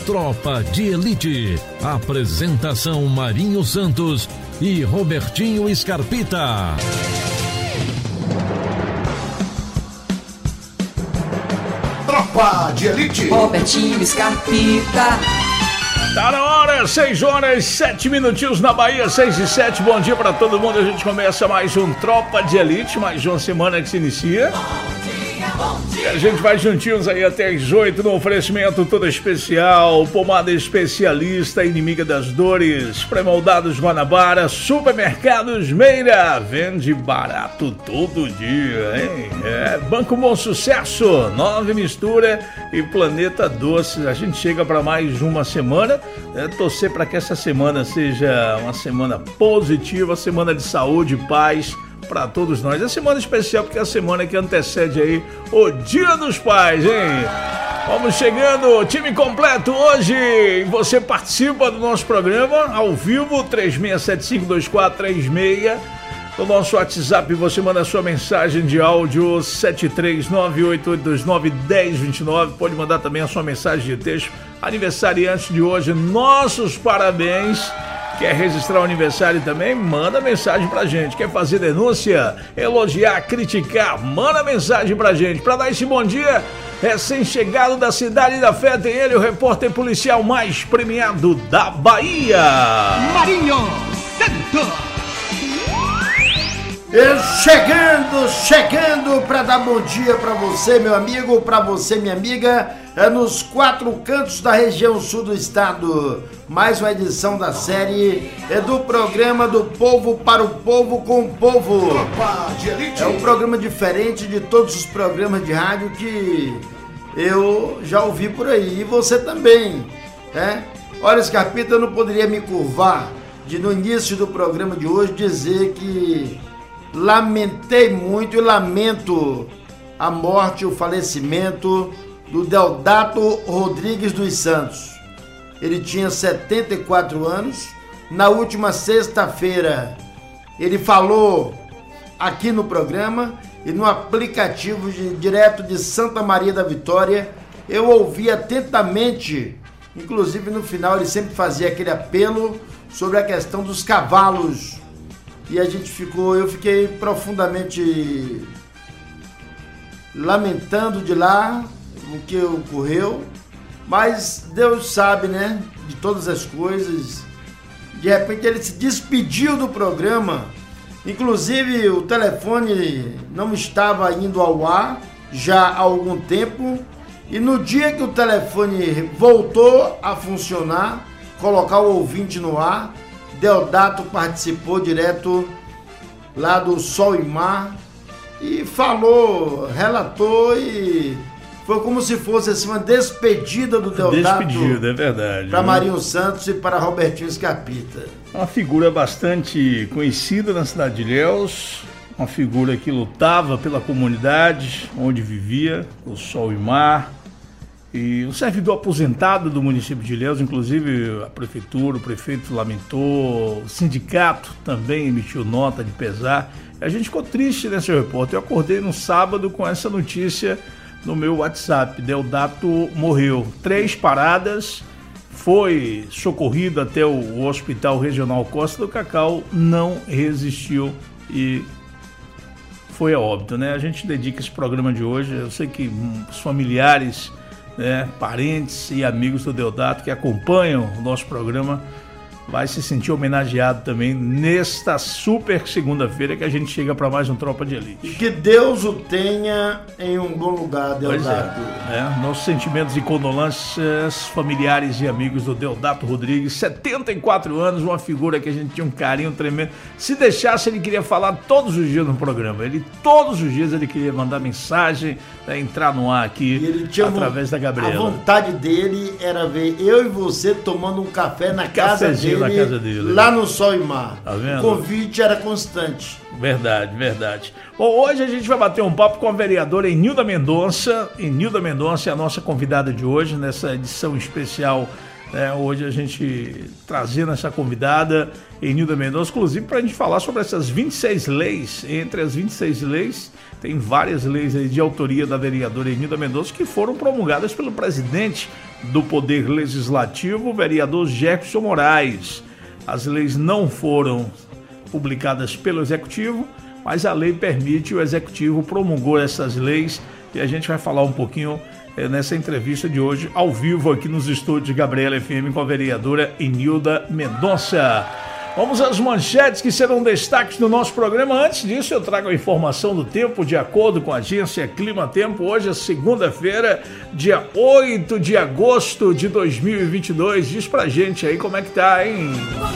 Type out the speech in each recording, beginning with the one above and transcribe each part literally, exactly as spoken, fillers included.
Tropa de Elite. Apresentação Marinho Santos e Robertinho Scarpita. Tropa de Elite. Robertinho Scarpita. Tá na hora, seis horas, sete minutinhos na Bahia, seis e sete. Bom dia pra todo mundo. A gente começa mais um Tropa de Elite, mais uma semana que se inicia. E a gente vai juntinhos aí até as oito no oferecimento todo especial, pomada especialista, inimiga das dores, pré-moldados Guanabara, supermercados Meira, vende barato todo dia, hein? É, Banco Bom Sucesso, Nove Mistura e Planeta Doces. A gente chega para mais uma semana, é, torcer para que essa semana seja uma semana positiva, semana de saúde e paz para todos nós. É semana especial porque é a semana que antecede aí o Dia dos Pais, hein? Vamos chegando, time completo hoje. Você participa do nosso programa ao vivo, três seis sete cinco dois quatro três seis. No nosso WhatsApp você manda sua mensagem de áudio sete três nove oito oito dois nove um zero dois nove. Pode mandar também a sua mensagem de texto. Aniversariante de hoje, nossos parabéns. Quer registrar o aniversário também? Manda mensagem pra gente. Quer fazer denúncia, elogiar, criticar? Manda mensagem pra gente. Pra dar esse bom dia, recém-chegado da Cidade da Fé, tem ele, o repórter policial mais premiado da Bahia, Marinho Santos. Chegando, chegando para dar bom dia para você, meu amigo, para você, minha amiga, é nos quatro cantos da região sul do estado. Mais uma edição da série é do programa do povo para o povo com o povo. É um programa diferente de todos os programas de rádio que eu já ouvi por aí, e você também, né? Olha, Scarpita, eu não poderia me curvar de no início do programa de hoje dizer que lamentei muito e lamento a morte, o falecimento do Deodato Rodrigues dos Santos. Ele tinha setenta e quatro anos. Na última sexta-feira, ele falou aqui no programa e no aplicativo de, direto de Santa Maria da Vitória. Eu ouvi atentamente, inclusive no final ele sempre fazia aquele apelo sobre a questão dos cavalos. E a gente ficou, eu fiquei profundamente lamentando de lá o que ocorreu, mas Deus sabe, né, de todas as coisas. De repente ele se despediu do programa, inclusive o telefone não estava indo ao ar já há algum tempo, e no dia que o telefone voltou a funcionar, colocar o ouvinte no ar, Deodato participou direto lá do Sol e Mar e falou, relatou, e foi como se fosse assim, uma despedida do Deodato. Despedida, é verdade. Para Marinho Santos e para Robertinho Scarpita. Uma figura bastante conhecida na cidade de Ilhéus, uma figura que lutava pela comunidade onde vivia, o Sol e Mar. E um servidor aposentado do município de Ilhéus, inclusive a prefeitura, o prefeito lamentou, o sindicato também emitiu nota de pesar. A gente ficou triste, né, seu repórter? Eu acordei no sábado com essa notícia no meu WhatsApp. Deodato morreu. Três paradas, foi socorrido até o Hospital Regional Costa do Cacau, não resistiu e foi a óbito, né? A gente dedica esse programa de hoje, eu sei que os familiares, né, parentes e amigos do Deodato que acompanham o nosso programa vai se sentir homenageado também nesta super segunda-feira que a gente chega para mais um Tropa de Elite. E que Deus o tenha em um bom lugar, Deodato. É, é, nossos sentimentos e condolências familiares e amigos do Deodato Rodrigues, setenta e quatro anos, uma figura que a gente tinha um carinho tremendo. Se deixasse, ele queria falar todos os dias no programa. Ele, todos os dias, ele queria mandar mensagem, né, entrar no ar aqui, ele tinha através da Gabriela. A vontade dele era ver eu e você tomando um café na casa dele. Na casa dele, lá no Sol e Mar. Tá vendo? O convite era constante. Verdade, verdade. Bom, hoje a gente vai bater um papo com a vereadora Enilda Mendonça. Enilda Mendonça é a nossa convidada de hoje, nessa edição especial É, hoje a gente trazendo essa convidada, Enilda Mendonça, inclusive para a gente falar sobre essas vinte e seis leis. Entre as vinte e seis leis, tem várias leis aí de autoria da vereadora Enilda Mendonça que foram promulgadas pelo presidente do Poder Legislativo, o vereador Jefferson Moraes. As leis não foram publicadas pelo Executivo, mas a lei permite, o Executivo promulgou essas leis e a gente vai falar um pouquinho é, nessa entrevista de hoje, ao vivo aqui nos estúdios de Gabriela F M com a vereadora Enilda Mendonça. Vamos às manchetes que serão destaques do nosso programa. Antes disso, eu trago a informação do tempo de acordo com a agência Clima Tempo. Hoje é segunda-feira, dia oito de agosto de dois mil e vinte e dois. Diz pra gente aí como é que tá, hein?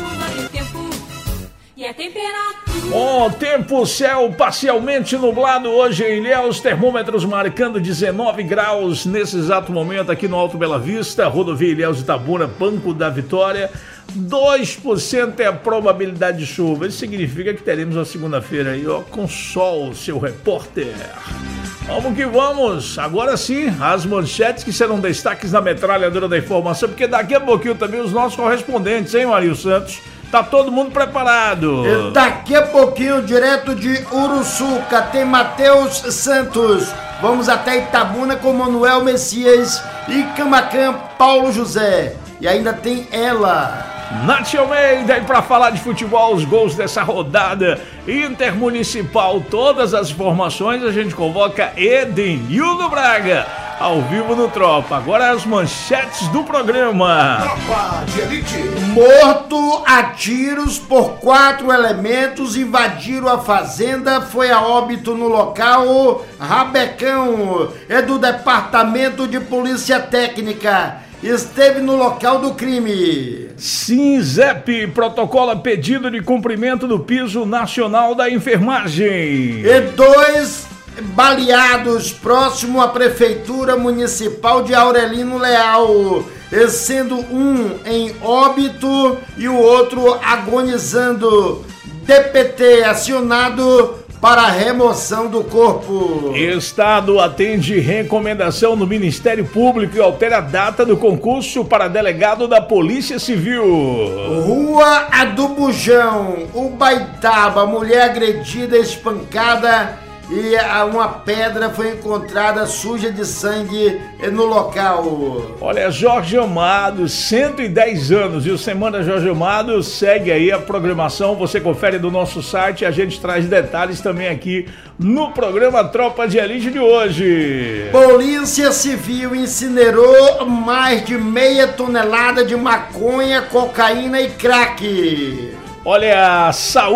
E a temperatura? Bom, tempo, céu parcialmente nublado hoje em Ilhéus, termômetros marcando dezenove graus nesse exato momento aqui no Alto Bela Vista, rodovia Ilhéus Itabuna, Banco da Vitória. dois por cento é a probabilidade de chuva. Isso significa que teremos uma segunda-feira aí, ó, com sol, seu repórter. Vamos que vamos. Agora sim, as manchetes que serão destaques na metralhadora da informação, porque daqui a pouquinho também os nossos correspondentes, hein, Marinho Santos? Tá todo mundo preparado. E daqui a pouquinho, direto de Uruçuca, tem Matheus Santos. Vamos até Itabuna com Manuel Messias e Camacan, Paulo José. E ainda tem ela, Nath Almeida, e para falar de futebol, os gols dessa rodada intermunicipal, todas as informações a gente convoca Edenildo Braga, ao vivo no Tropa. Agora as manchetes do programa. Tropa de Elite. Morto a tiros por quatro elementos, invadiram a fazenda, foi a óbito no local. Rabecão é do Departamento de Polícia Técnica, esteve no local do crime. Sinzep protocola pedido de cumprimento do piso nacional da enfermagem. E dois baleados próximo à Prefeitura Municipal de Aurelino Leal, sendo um em óbito e o outro agonizando. D P T acionado para a remoção do corpo. Estado atende recomendação do Ministério Público e altera a data do concurso para delegado da Polícia Civil. Rua a do Bujão, Ubaitaba, mulher agredida, espancada e uma pedra foi encontrada suja de sangue no local. Olha, Jorge Amado, cento e dez anos, e o Semana Jorge Amado segue aí a programação, você confere do nosso site, a gente traz detalhes também aqui no programa Tropa de Elite de hoje. Polícia Civil incinerou mais de meia tonelada de maconha, cocaína e crack. Olha, a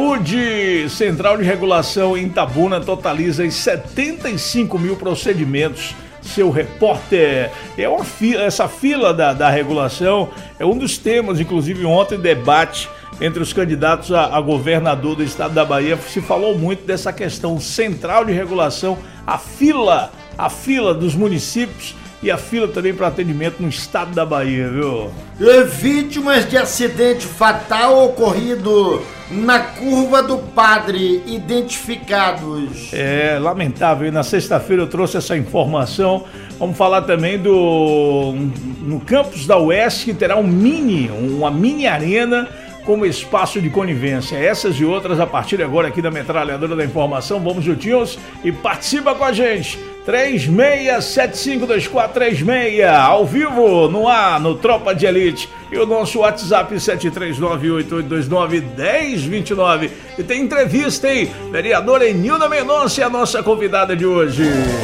Saúde Central de Regulação em Itabuna totaliza setenta e cinco mil procedimentos. Seu repórter, é uma fila, essa fila da, da regulação é um dos temas, inclusive ontem, debate entre os candidatos a, a governador do estado da Bahia, se falou muito dessa questão central de regulação, a fila, a fila dos municípios e a fila também para atendimento no estado da Bahia, viu? E vítimas de acidente fatal ocorrido na Curva do Padre, identificados. É lamentável, na sexta-feira eu trouxe essa informação. Vamos falar também do no campus da U E S, que terá um mini, uma mini arena como espaço de conivência. Essas e outras a partir de agora aqui da Metralhadora da Informação. Vamos juntinhos e participa com a gente. três seis sete cinco dois quatro três seis, ao vivo, no ar, no Tropa de Elite. E o nosso WhatsApp sete três nove oito oito dois nove um zero dois nove. E tem entrevista, hein? Vereadora Enilda Mendonça é a nossa convidada de hoje.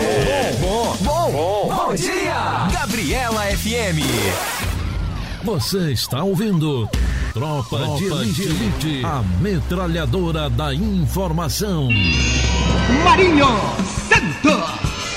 Bom, bom, bom, bom, bom dia! Gabriela F M. Você está ouvindo Tropa, Tropa de, Elite, de Elite, a metralhadora da informação. Marinho Santos.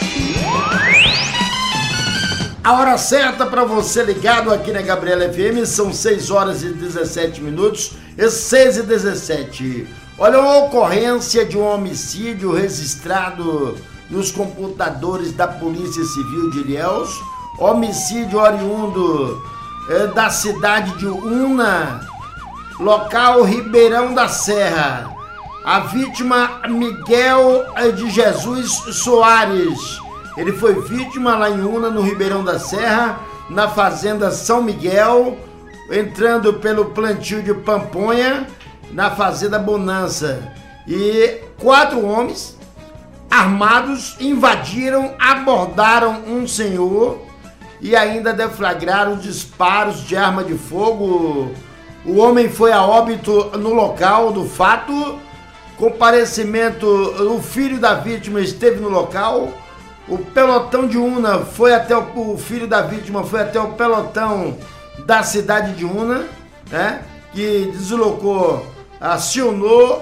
A hora certa para você ligado aqui na Gabriela F M são seis horas e dezessete minutos e seis e dezessete. Olha, uma ocorrência de um homicídio registrado nos computadores da Polícia Civil de Ilhéus. Homicídio oriundo é, da cidade de Una, local Ribeirão da Serra. A vítima, Miguel de Jesus Soares, Ele foi vítima lá em Una, no Ribeirão da Serra, na fazenda São Miguel, entrando pelo plantio de Pamponha, na fazenda Bonança. E quatro homens armados invadiram, abordaram um senhor e ainda deflagraram disparos de arma de fogo. O homem foi a óbito no local do fato. Comparecimento, o filho da vítima esteve no local. O pelotão de Una foi até o, o filho da vítima foi até o pelotão da cidade de Una, né? Que deslocou, acionou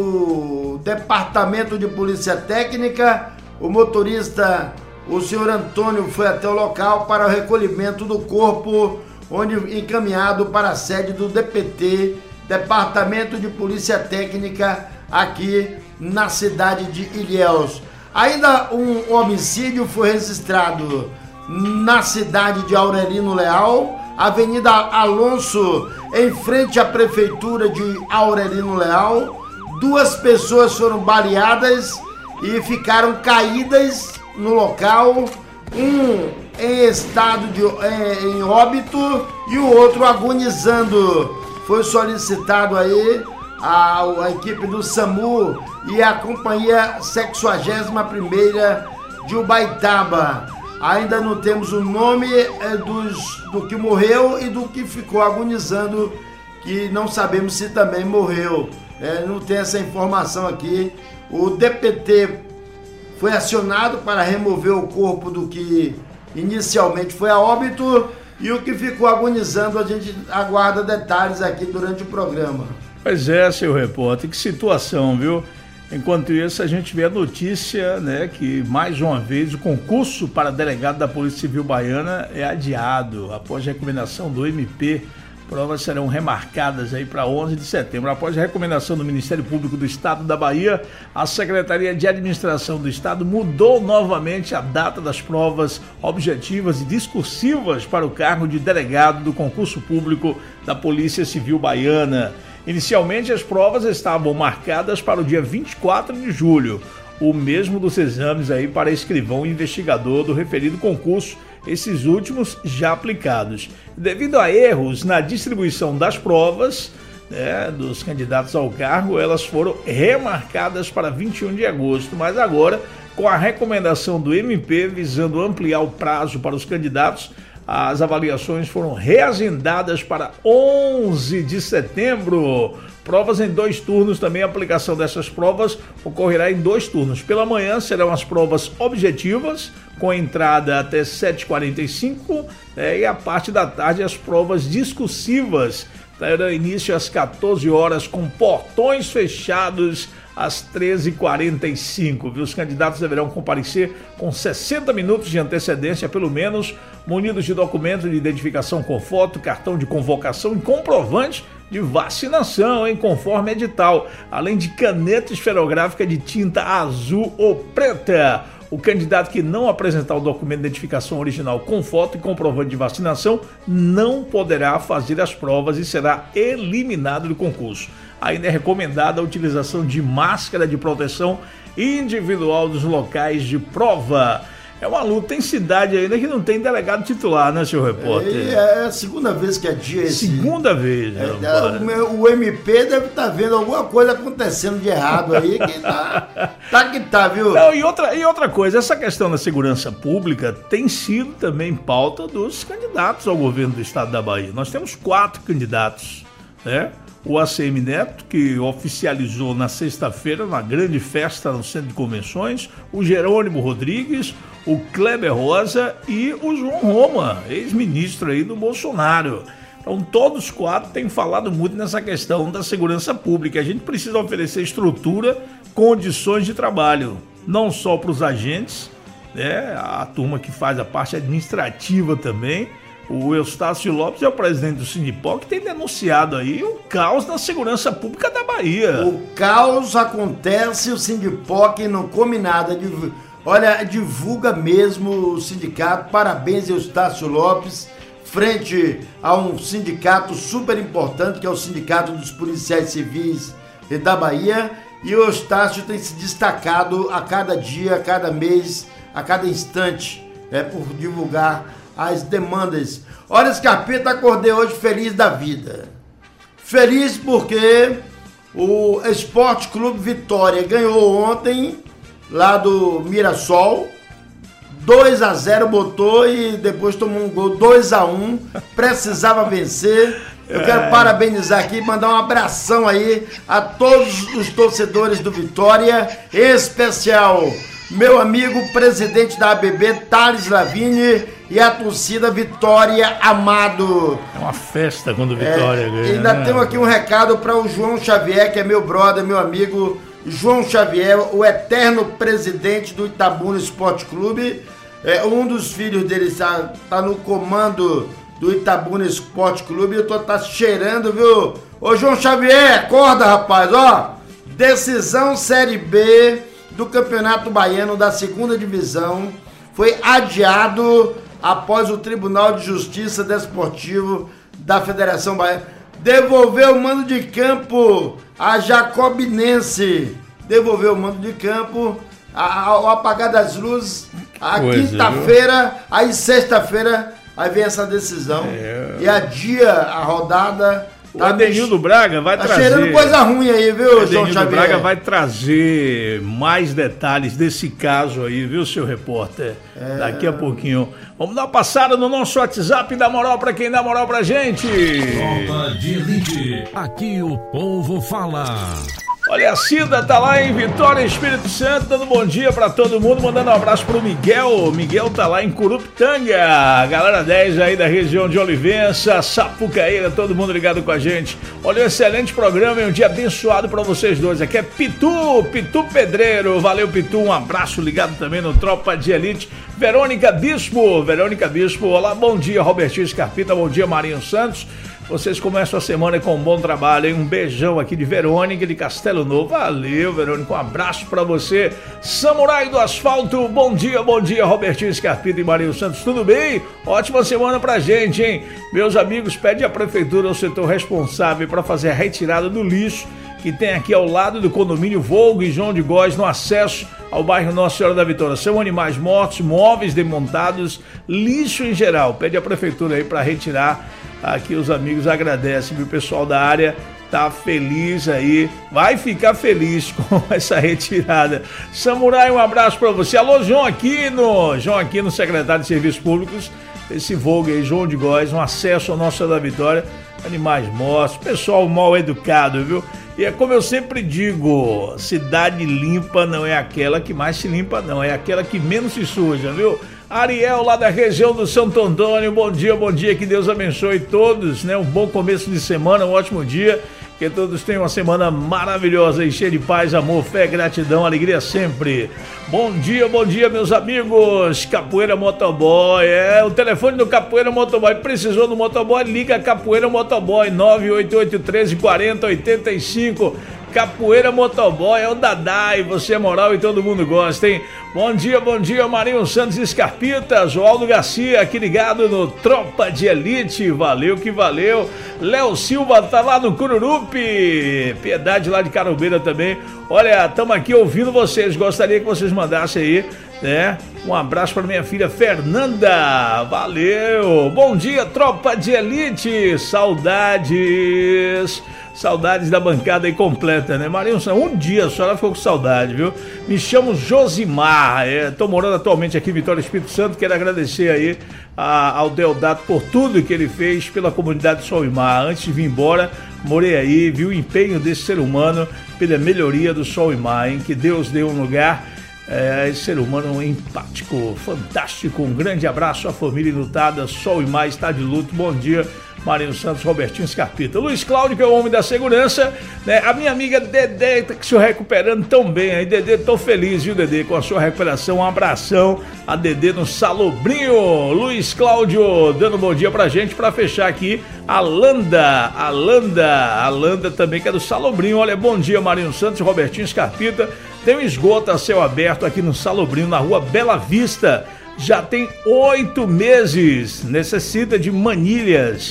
o, o departamento de polícia técnica. O motorista, o senhor Antônio, foi até o local para o recolhimento do corpo, onde encaminhado para a sede do D P T, Departamento de Polícia Técnica, aqui na cidade de Ilhéus. Ainda um homicídio foi registrado na cidade de Aurelino Leal, Avenida Alonso, em frente à prefeitura de Aurelino Leal. Duas pessoas foram baleadas e ficaram caídas no local, um em estado de em, em óbito e o outro agonizando. Foi solicitado aí a, a equipe do SAMU e a companhia sexagésima primeira de Ubaitaba. Ainda não temos o nome é, dos, do que morreu e do que ficou agonizando, que não sabemos se também morreu. É, não tem essa informação aqui. O D P T foi acionado para remover o corpo do que inicialmente foi a óbito, e o que ficou agonizando a gente aguarda detalhes aqui durante o programa. Pois é, seu repórter, que situação, viu? Enquanto isso, a gente vê a notícia, né, que mais uma vez o concurso para delegado da Polícia Civil Baiana é adiado após recomendação do M P. Provas serão remarcadas aí para onze de setembro. Após a recomendação do Ministério Público do Estado da Bahia, a Secretaria de Administração do Estado mudou novamente a data das provas objetivas e discursivas para o cargo de delegado do concurso público da Polícia Civil Baiana. Inicialmente, as provas estavam marcadas para o dia vinte e quatro de julho, o mesmo dos exames aí para escrivão e investigador do referido concurso, esses últimos já aplicados. Devido a erros na distribuição das provas, né, dos candidatos ao cargo, elas foram remarcadas para vinte e um de agosto, mas agora, com a recomendação do M P visando ampliar o prazo para os candidatos, as avaliações foram reagendadas para onze de setembro. Provas em dois turnos também. A aplicação dessas provas ocorrerá em dois turnos. Pela manhã serão as provas objetivas, com entrada até sete e quarenta e cinco, né, e a parte da tarde as provas discursivas. Terá início às quatorze horas, com portões fechados às treze e quarenta e cinco. Os candidatos deverão comparecer com sessenta minutos de antecedência, pelo menos, munidos de documento de identificação com foto, cartão de convocação e comprovante de vacinação, hein, conforme edital, além de caneta esferográfica de tinta azul ou preta. O candidato que não apresentar o documento de identificação original com foto e comprovante de vacinação não poderá fazer as provas e será eliminado do concurso. Ainda é recomendada a utilização de máscara de proteção individual dos locais de prova. É uma luta. Tem cidade ainda que não tem delegado titular, né, senhor repórter? É a segunda vez que é dia esse. Segunda vez, né? É, o, o M P deve estar tá vendo alguma coisa acontecendo de errado aí, que tá, tá que tá, viu? Não, e outra, e outra coisa, essa questão da segurança pública tem sido também pauta dos candidatos ao governo do estado da Bahia. Nós temos quatro candidatos, né? O A C M Neto, que oficializou na sexta-feira, na grande festa no Centro de Convenções, o Jerônimo Rodrigues, o Kleber Rosa e o João Roma, ex-ministro aí do Bolsonaro. Então, todos quatro têm falado muito nessa questão da segurança pública. A gente precisa oferecer estrutura, condições de trabalho, não só para os agentes, né, a turma que faz a parte administrativa também. O Eustácio Lopes é o presidente do Sindipó, que tem denunciado aí o caos na segurança pública da Bahia. O caos acontece, o Sindipó, que não come nada, div... olha, divulga mesmo o sindicato. Parabéns, Eustácio Lopes, frente a um sindicato super importante, que é o Sindicato dos Policiais Civis da Bahia. E o Eustácio tem se destacado a cada dia, a cada mês, a cada instante, é, por divulgar as demandas. Olha, Scarpita, acordei hoje feliz da vida. Feliz porque o Esporte Clube Vitória ganhou ontem, lá do Mirassol, dois a zero botou e depois tomou um gol dois a um, precisava vencer. Eu quero é. parabenizar aqui, mandar um abração aí a todos os torcedores do Vitória, em especial meu amigo presidente da A B B, Thales Lavigne, e a torcida Vitória Amado. É uma festa quando Vitória é, ganha. Ainda né? tenho aqui um recado para o João Xavier, que é meu brother, meu amigo João Xavier, o eterno presidente do Itabuna Esporte Clube. É, um dos filhos dele está tá no comando do Itabuna Esporte Clube. Eu tô tá cheirando, viu? Ô João Xavier, acorda, rapaz, ó. Decisão Série B do Campeonato Baiano da segunda Divisão foi adiado após o Tribunal de Justiça Desportivo da Federação Baiana devolveu o mando de campo a Jacobinense. Devolveu o mando de campo ao apagar das luzes a quinta-feira, aí sexta-feira, aí vem essa decisão é. e adia a rodada. O tá Adenildo Braga vai tá trazer... Tá cheirando coisa ruim aí, viu, João Xavier? Adenildo Braga vai trazer mais detalhes desse caso aí, viu, seu repórter? É. Daqui a pouquinho. Vamos dar uma passada no nosso WhatsApp, dá moral pra quem dá moral pra gente. Tropa de Elite, aqui o povo fala. Olha, a Cida tá lá em Vitória, Espírito Santo, dando bom dia pra todo mundo, mandando um abraço pro Miguel. O Miguel tá lá em Curupitanga, galera dez aí da região de Olivença, Sapucaíra, todo mundo ligado com a gente. Olha, um excelente programa e um dia abençoado pra vocês dois. Aqui é Pitu, Pitu Pedreiro, valeu Pitu, um abraço ligado também no Tropa de Elite. Verônica Bispo, Verônica Bispo, olá, bom dia Robertinho Scarpita, bom dia Marinho Santos. Vocês começam a semana com um bom trabalho, hein? Um beijão aqui de Verônica, de Castelo Novo. Valeu, Verônica, um abraço pra você. Samurai do Asfalto, bom dia, bom dia, Robertinho Scarpita e Marinho Santos, tudo bem? Ótima semana pra gente, hein? Meus amigos, pede à prefeitura, ao setor responsável, para fazer a retirada do lixo que tem aqui ao lado do condomínio Volgo e João de Góes, no acesso ao bairro Nossa Senhora da Vitória. São animais mortos, móveis desmontados, lixo em geral. Pede à prefeitura aí para retirar. Aqui os amigos agradecem, viu? O pessoal da área tá feliz aí, vai ficar feliz com essa retirada. Samurai, um abraço para você. Alô, João Aquino, João Aquino, secretário de Serviços Públicos, esse Volgo aí, João de Góes, um acesso ao Nossa Senhora da Vitória, animais mortos, pessoal mal educado, viu? E é como eu sempre digo, cidade limpa não é aquela que mais se limpa, não, é aquela que menos se suja, viu? Ariel, lá da região do Santo Antônio, bom dia, bom dia, que Deus abençoe todos, né? Um bom começo de semana, um ótimo dia, que todos tenham uma semana maravilhosa e cheia de paz, amor, fé, gratidão, alegria sempre. Bom dia, bom dia, meus amigos. Capoeira Motoboy, é o telefone do Capoeira Motoboy. Precisou do Motoboy? Liga Capoeira Motoboy, nove oito oito, um três, quatro zero, oito cinco. Capoeira Motoboy é o Dadai, você é moral e todo mundo gosta, hein? Bom dia, bom dia, Marinho Santos Scarpita, Joaldo Garcia, aqui ligado no Tropa de Elite, valeu que valeu. Léo Silva tá lá no Cururupi, Piedade lá de Carubeira também. Olha, estamos aqui ouvindo vocês, gostaria que vocês mandassem aí, né? Um abraço para minha filha Fernanda, valeu. Bom dia, Tropa de Elite, saudades... Saudades da bancada aí completa, né? Marinho, um dia a senhora ficou com saudade, viu? Me chamo Josimar, é, tô morando atualmente aqui em Vitória, Espírito Santo. Quero agradecer aí a, ao Deodato por tudo que ele fez pela comunidade Sol e Mar. Antes de vir embora, morei aí, vi o empenho desse ser humano pela melhoria do Sol e Mar, hein? Que Deus dê um lugar. É, esse ser humano empático, fantástico. Um grande abraço à família lutada. Sol e Mar está de luto. Bom dia, Marinho Santos, Robertinho Scarpita. Luiz Cláudio, que é o homem da segurança, né? A minha amiga Dedê tá se recuperando tão bem aí. Dedê, tô feliz, viu, Dedê, com a sua recuperação. Um abração a Dedê no Salobrinho. Luiz Cláudio dando bom dia pra gente, pra fechar aqui. A Landa, a Landa, a Landa também, que é do Salobrinho. Olha, bom dia, Marinho Santos, Robertinho Scarpita. Tem um esgoto a céu aberto aqui no Salobrinho, na rua Bela Vista. Já tem oito meses, necessita de manilhas.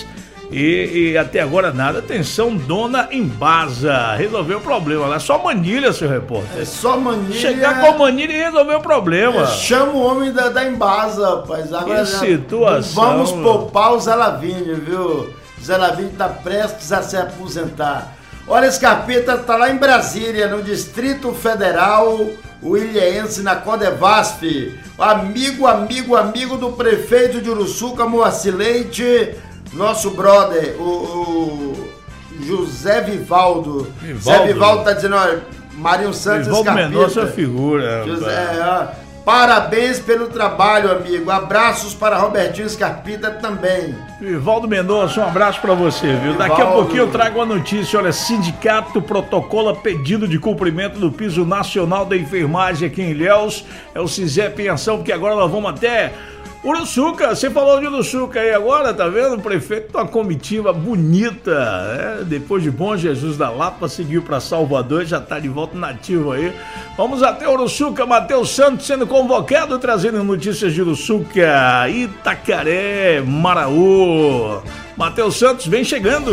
E, e até agora nada. Atenção, dona Embasa. Resolveu o problema lá. Só manilha, seu repórter. É só manilha. Chegar com manilha e resolver o problema. É, chama o homem da, da Embasa, rapaz. Agora que situação. Vamos poupar o Zé Lavínia, viu? O Zé Lavínia tá prestes a se aposentar. Olha, Scarpeta tá lá em Brasília, no Distrito Federal, o ilhéense na Codevasf. Amigo, amigo, amigo do prefeito de Uruçuca, Moacir Leite, nosso brother, o, o José Vivaldo. Vivaldo. José Vivaldo tá dizendo, olha, Marinho Santos Vivaldo Scarpeta. Mendonça figura. José, ó, parabéns pelo trabalho, amigo. Abraços para Robertinho Scarpeta também. Vivaldo Mendonça, um abraço pra você, viu? Vivaldo. Daqui a pouquinho eu trago uma notícia, olha, sindicato protocola pedido de cumprimento do piso nacional da enfermagem aqui em Ilhéus, é o CISEP em ação, porque agora nós vamos até Uruçuca. Você falou de Uruçuca aí agora, tá vendo? O prefeito tá uma comitiva bonita, né? Depois de Bom Jesus da Lapa, seguiu pra Salvador, já tá de volta nativo aí. Vamos até Uruçuca, Matheus Santos sendo convocado, trazendo notícias de Uruçuca, Itacaré, Maraú. Matheus Santos vem chegando.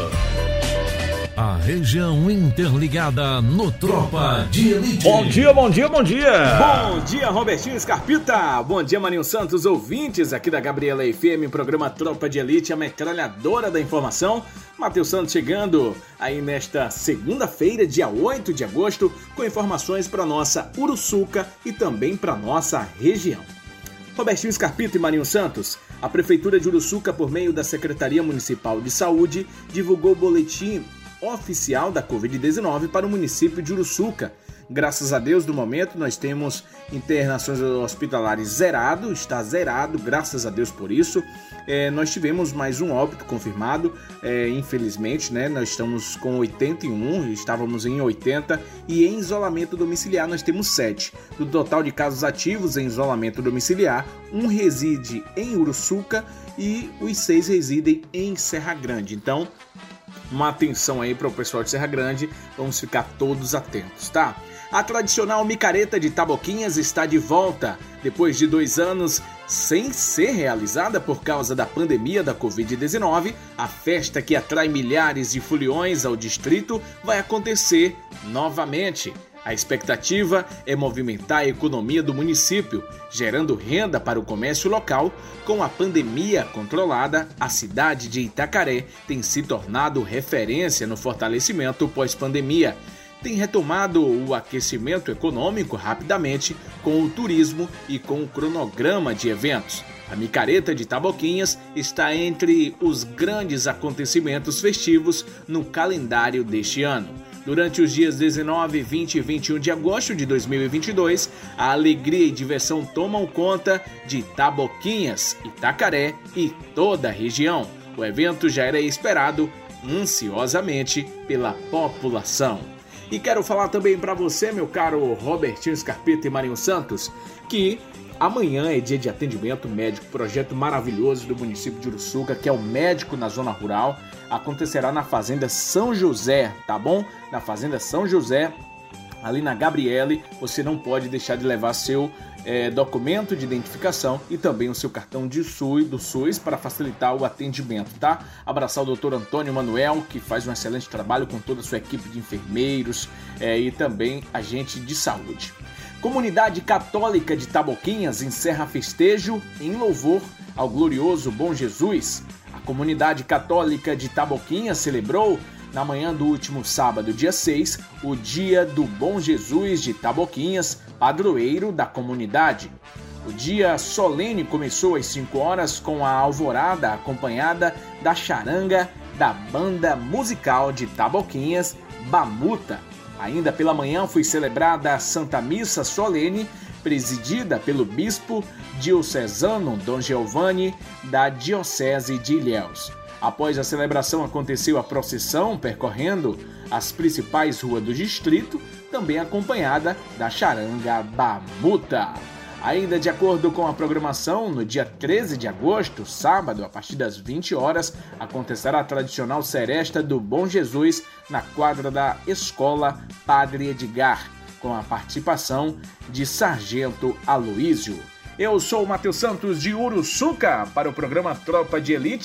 A região interligada no Tropa de Elite. Bom dia, bom dia, bom dia. Bom dia, Robertinho Scarpeta. Bom dia, Marinho Santos, ouvintes aqui da Gabriela F M, programa Tropa de Elite, a metralhadora da informação. Matheus Santos chegando aí nesta segunda-feira, dia oito de agosto, com informações para nossa Uruçuca e também para nossa região. Robertinho Scarpeta e Marinho Santos, a Prefeitura de Uruçuca, por meio da Secretaria Municipal de Saúde, divulgou o boletim oficial da covid dezenove para o município de Uruçuca. Graças a Deus, no momento, nós temos internações hospitalares zerado, está zerado, graças a Deus por isso. É, nós tivemos mais um óbito confirmado, é, infelizmente, né? Nós estamos com oitenta e um, estávamos em oitenta, e em isolamento domiciliar nós temos sete. Do total de casos ativos em isolamento domiciliar, um reside em Uruçuca e os seis residem em Serra Grande. Então, uma atenção aí para o pessoal de Serra Grande, vamos ficar todos atentos, tá? A tradicional micareta de Taboquinhas está de volta. Depois de dois anos sem ser realizada por causa da pandemia da covid dezenove, a festa que atrai milhares de foliões ao distrito vai acontecer novamente. A expectativa é movimentar a economia do município, gerando renda para o comércio local. Com a pandemia controlada, a cidade de Itacaré tem se tornado referência no fortalecimento pós-pandemia. Tem retomado o aquecimento econômico rapidamente com o turismo e com o cronograma de eventos. A micareta de Taboquinhas está entre os grandes acontecimentos festivos no calendário deste ano. Durante os dias dezenove, vinte e vinte e um de agosto de dois mil e vinte e dois, a alegria e diversão tomam conta de Taboquinhas, Itacaré e toda a região. O evento já era esperado ansiosamente pela população. E quero falar também para você, meu caro Robertinho Scarpeta e Marinho Santos, que amanhã é dia de atendimento médico, projeto maravilhoso do município de Uruçuca, que é o Médico na Zona Rural. Acontecerá na Fazenda São José, tá bom? Na Fazenda São José, ali na Gabriele. Você não pode deixar de levar seu é, documento de identificação e também o seu cartão de S U S, do S U S para facilitar o atendimento, tá? Abraçar o doutor Antônio Manuel, que faz um excelente trabalho com toda a sua equipe de enfermeiros é, e também agente de saúde. Comunidade Católica de Taboquinhas encerra festejo em louvor ao glorioso Bom Jesus. A comunidade católica de Taboquinhas celebrou, na manhã do último sábado, dia seis, o dia do Bom Jesus de Taboquinhas, padroeiro da comunidade. O dia solene começou às cinco horas com a alvorada acompanhada da charanga da banda musical de Taboquinhas, Bamuta. Ainda pela manhã foi celebrada a Santa Missa Solene, presidida pelo bispo diocesano Dom Giovanni, da Diocese de Ilhéus. Após a celebração aconteceu a procissão percorrendo as principais ruas do distrito, também acompanhada da charanga Bamuta. Ainda de acordo com a programação, no dia treze de agosto, sábado, a partir das vinte horas, acontecerá a tradicional seresta do Bom Jesus na quadra da Escola Padre Edgar, com a participação de Sargento Aloísio. Eu sou o Matheus Santos de Uruçuca para o programa Tropa de Elite,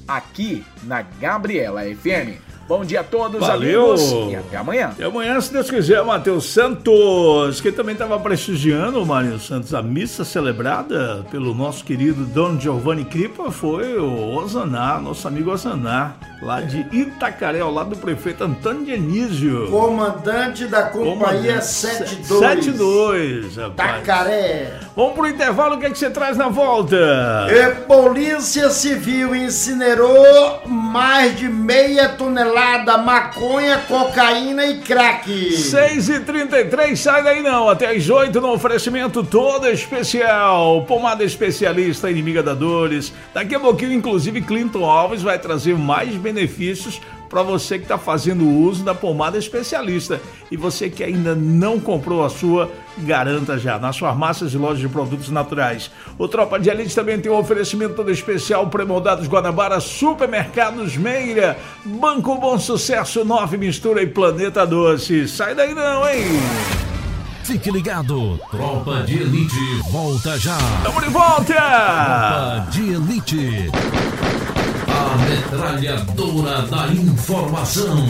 aqui na Gabriela F M. Bom dia a todos, Valeu. amigos, e até amanhã. Até amanhã, se Deus quiser, Matheus Santos, que também estava prestigiando, Mário Santos, a missa celebrada pelo nosso querido Dom Giovanni Cripa foi o Osaná, nosso amigo Osaná, lá de Itacaré, ao lado do prefeito Antônio Dionísio. Comandante da companhia setenta e dois. setenta e dois, rapaz. Itacaré. Vamos pro intervalo, o que é que você traz na volta? E Polícia Civil incinerou mais de meia tonelada maconha, cocaína e crack. seis e trinta e três, sai daí não, até às oito no oferecimento todo especial, pomada especialista, inimiga da dores. Daqui a pouquinho, inclusive, Clinton Alves vai trazer mais benefícios para você que está fazendo uso da pomada especialista. E você que ainda não comprou a sua, garanta já nas farmácias e lojas de produtos naturais. O Tropa de Elite também tem um oferecimento todo especial, Premoldados Guanabara, Supermercados Meira, Banco Bom Sucesso, Nove Mistura e Planeta Doce. Sai daí não, hein? Fique ligado, Tropa de Elite volta já. Tamo de volta! Tropa de Elite, a metralhadora da informação.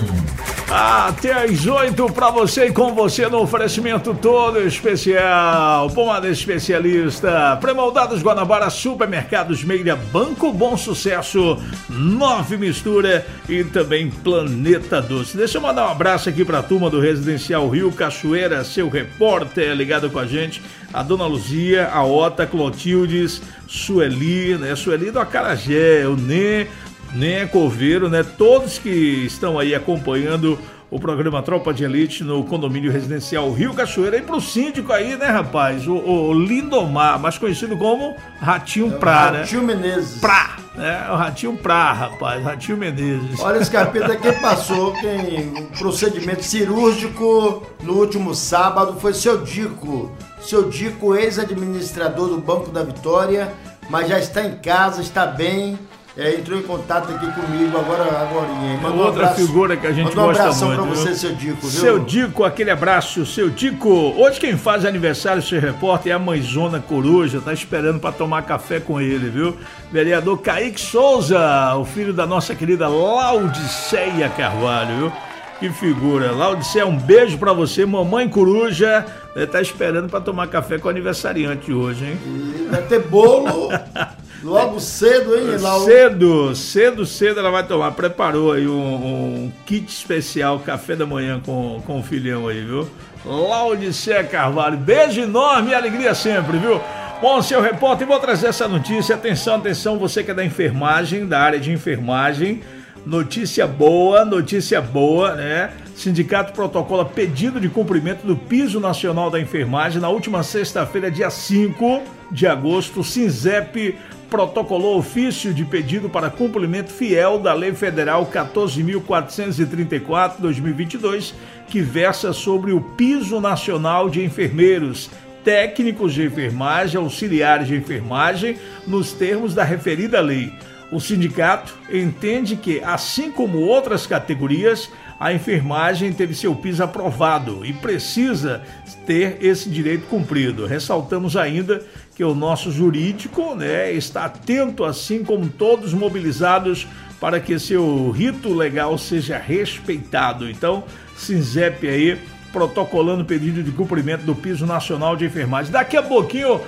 Até às oito para você e com você no oferecimento todo especial. Pomada especialista, Premoldados Guanabara, Supermercados Meira, Banco Bom Sucesso, Nove Mistura e também Planeta Doce. Deixa eu mandar um abraço aqui para a turma do Residencial Rio Cachoeira, seu repórter ligado com a gente, a Dona Luzia, a Ota, Clotildes, Sueli, né? Sueli do Acarajé, o Nê, Né, Coveiro, né? Todos que estão aí acompanhando o programa Tropa de Elite no condomínio residencial Rio Cachoeira. E pro síndico aí, né, rapaz? O, o Lindomar, mais conhecido como Ratinho É Prá, né? Ratinho Menezes. Prá, né? O Ratinho Prá, rapaz. Ratinho Menezes. Olha, Scarpeta, quem passou quem, um procedimento cirúrgico no último sábado foi seu Dico. Seu Dico, ex-administrador do Banco da Vitória, mas já está em casa, está bem. É, entrou em contato aqui comigo agora, agora. Uma outra um abraço, figura que a gente gosta muito. Um abração pra você, seu Dico, viu? Seu Dico, aquele abraço, seu Dico. Hoje quem faz aniversário, seu repórter, é a mãezona Coruja, tá esperando pra tomar café com ele, viu? Vereador Kaique Souza, o filho da nossa querida Laudiceia Carvalho, viu? Que figura. Laudiceia, um beijo pra você, mamãe Coruja, tá esperando pra tomar café com o aniversariante hoje, hein? E vai ter bolo... Logo cedo, hein, Lau? Cedo, cedo, cedo ela vai tomar. Preparou aí um, um kit especial, café da manhã com, com o filhão aí, viu? Laudiceia Carvalho, beijo enorme e alegria sempre, viu? Bom, seu repórter, vou trazer essa notícia. Atenção, atenção, você que é da enfermagem, da área de enfermagem. Notícia boa, notícia boa, né? Sindicato protocola pedido de cumprimento do piso nacional da enfermagem. Na última sexta-feira, dia cinco de agosto, o SINZEP protocolou ofício de pedido para cumprimento fiel da Lei Federal quatorze mil quatrocentos e trinta e quatro, dois mil e vinte e dois, que versa sobre o piso nacional de enfermeiros, técnicos de enfermagem, auxiliares de enfermagem, nos termos da referida lei. O sindicato entende que, assim como outras categorias, a enfermagem teve seu piso aprovado e precisa ter esse direito cumprido. Ressaltamos ainda que o nosso jurídico, né, está atento, assim como todos mobilizados, para que seu rito legal seja respeitado. Então, SINZEP aí, protocolando pedido de cumprimento do piso nacional de enfermagem. Daqui a pouquinho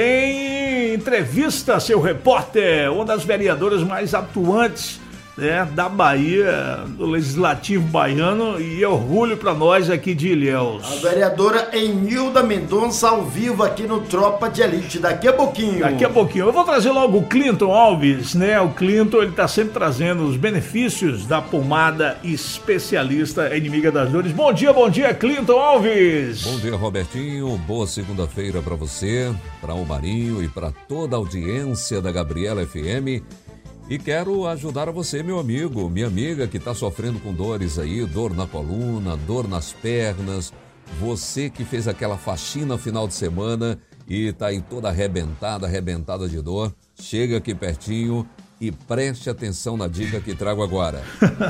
tem entrevista, seu repórter, uma das vereadoras mais atuantes, né, da Bahia, do Legislativo Baiano, e orgulho para nós aqui de Ilhéus. A vereadora Enilda Mendonça ao vivo aqui no Tropa de Elite, daqui a pouquinho. Daqui a pouquinho. Eu vou trazer logo o Clinton Alves, né? O Clinton, ele tá sempre trazendo os benefícios da pomada especialista inimiga das dores. Bom dia, bom dia, Clinton Alves. Bom dia, Robertinho. Boa segunda-feira para você, para o Marinho e para toda a audiência da Gabriela F M. E quero ajudar você, meu amigo, minha amiga que está sofrendo com dores aí, dor na coluna, dor nas pernas. Você que fez aquela faxina final de semana e está aí toda arrebentada, arrebentada de dor. Chega aqui pertinho, E preste atenção na dica que trago agora.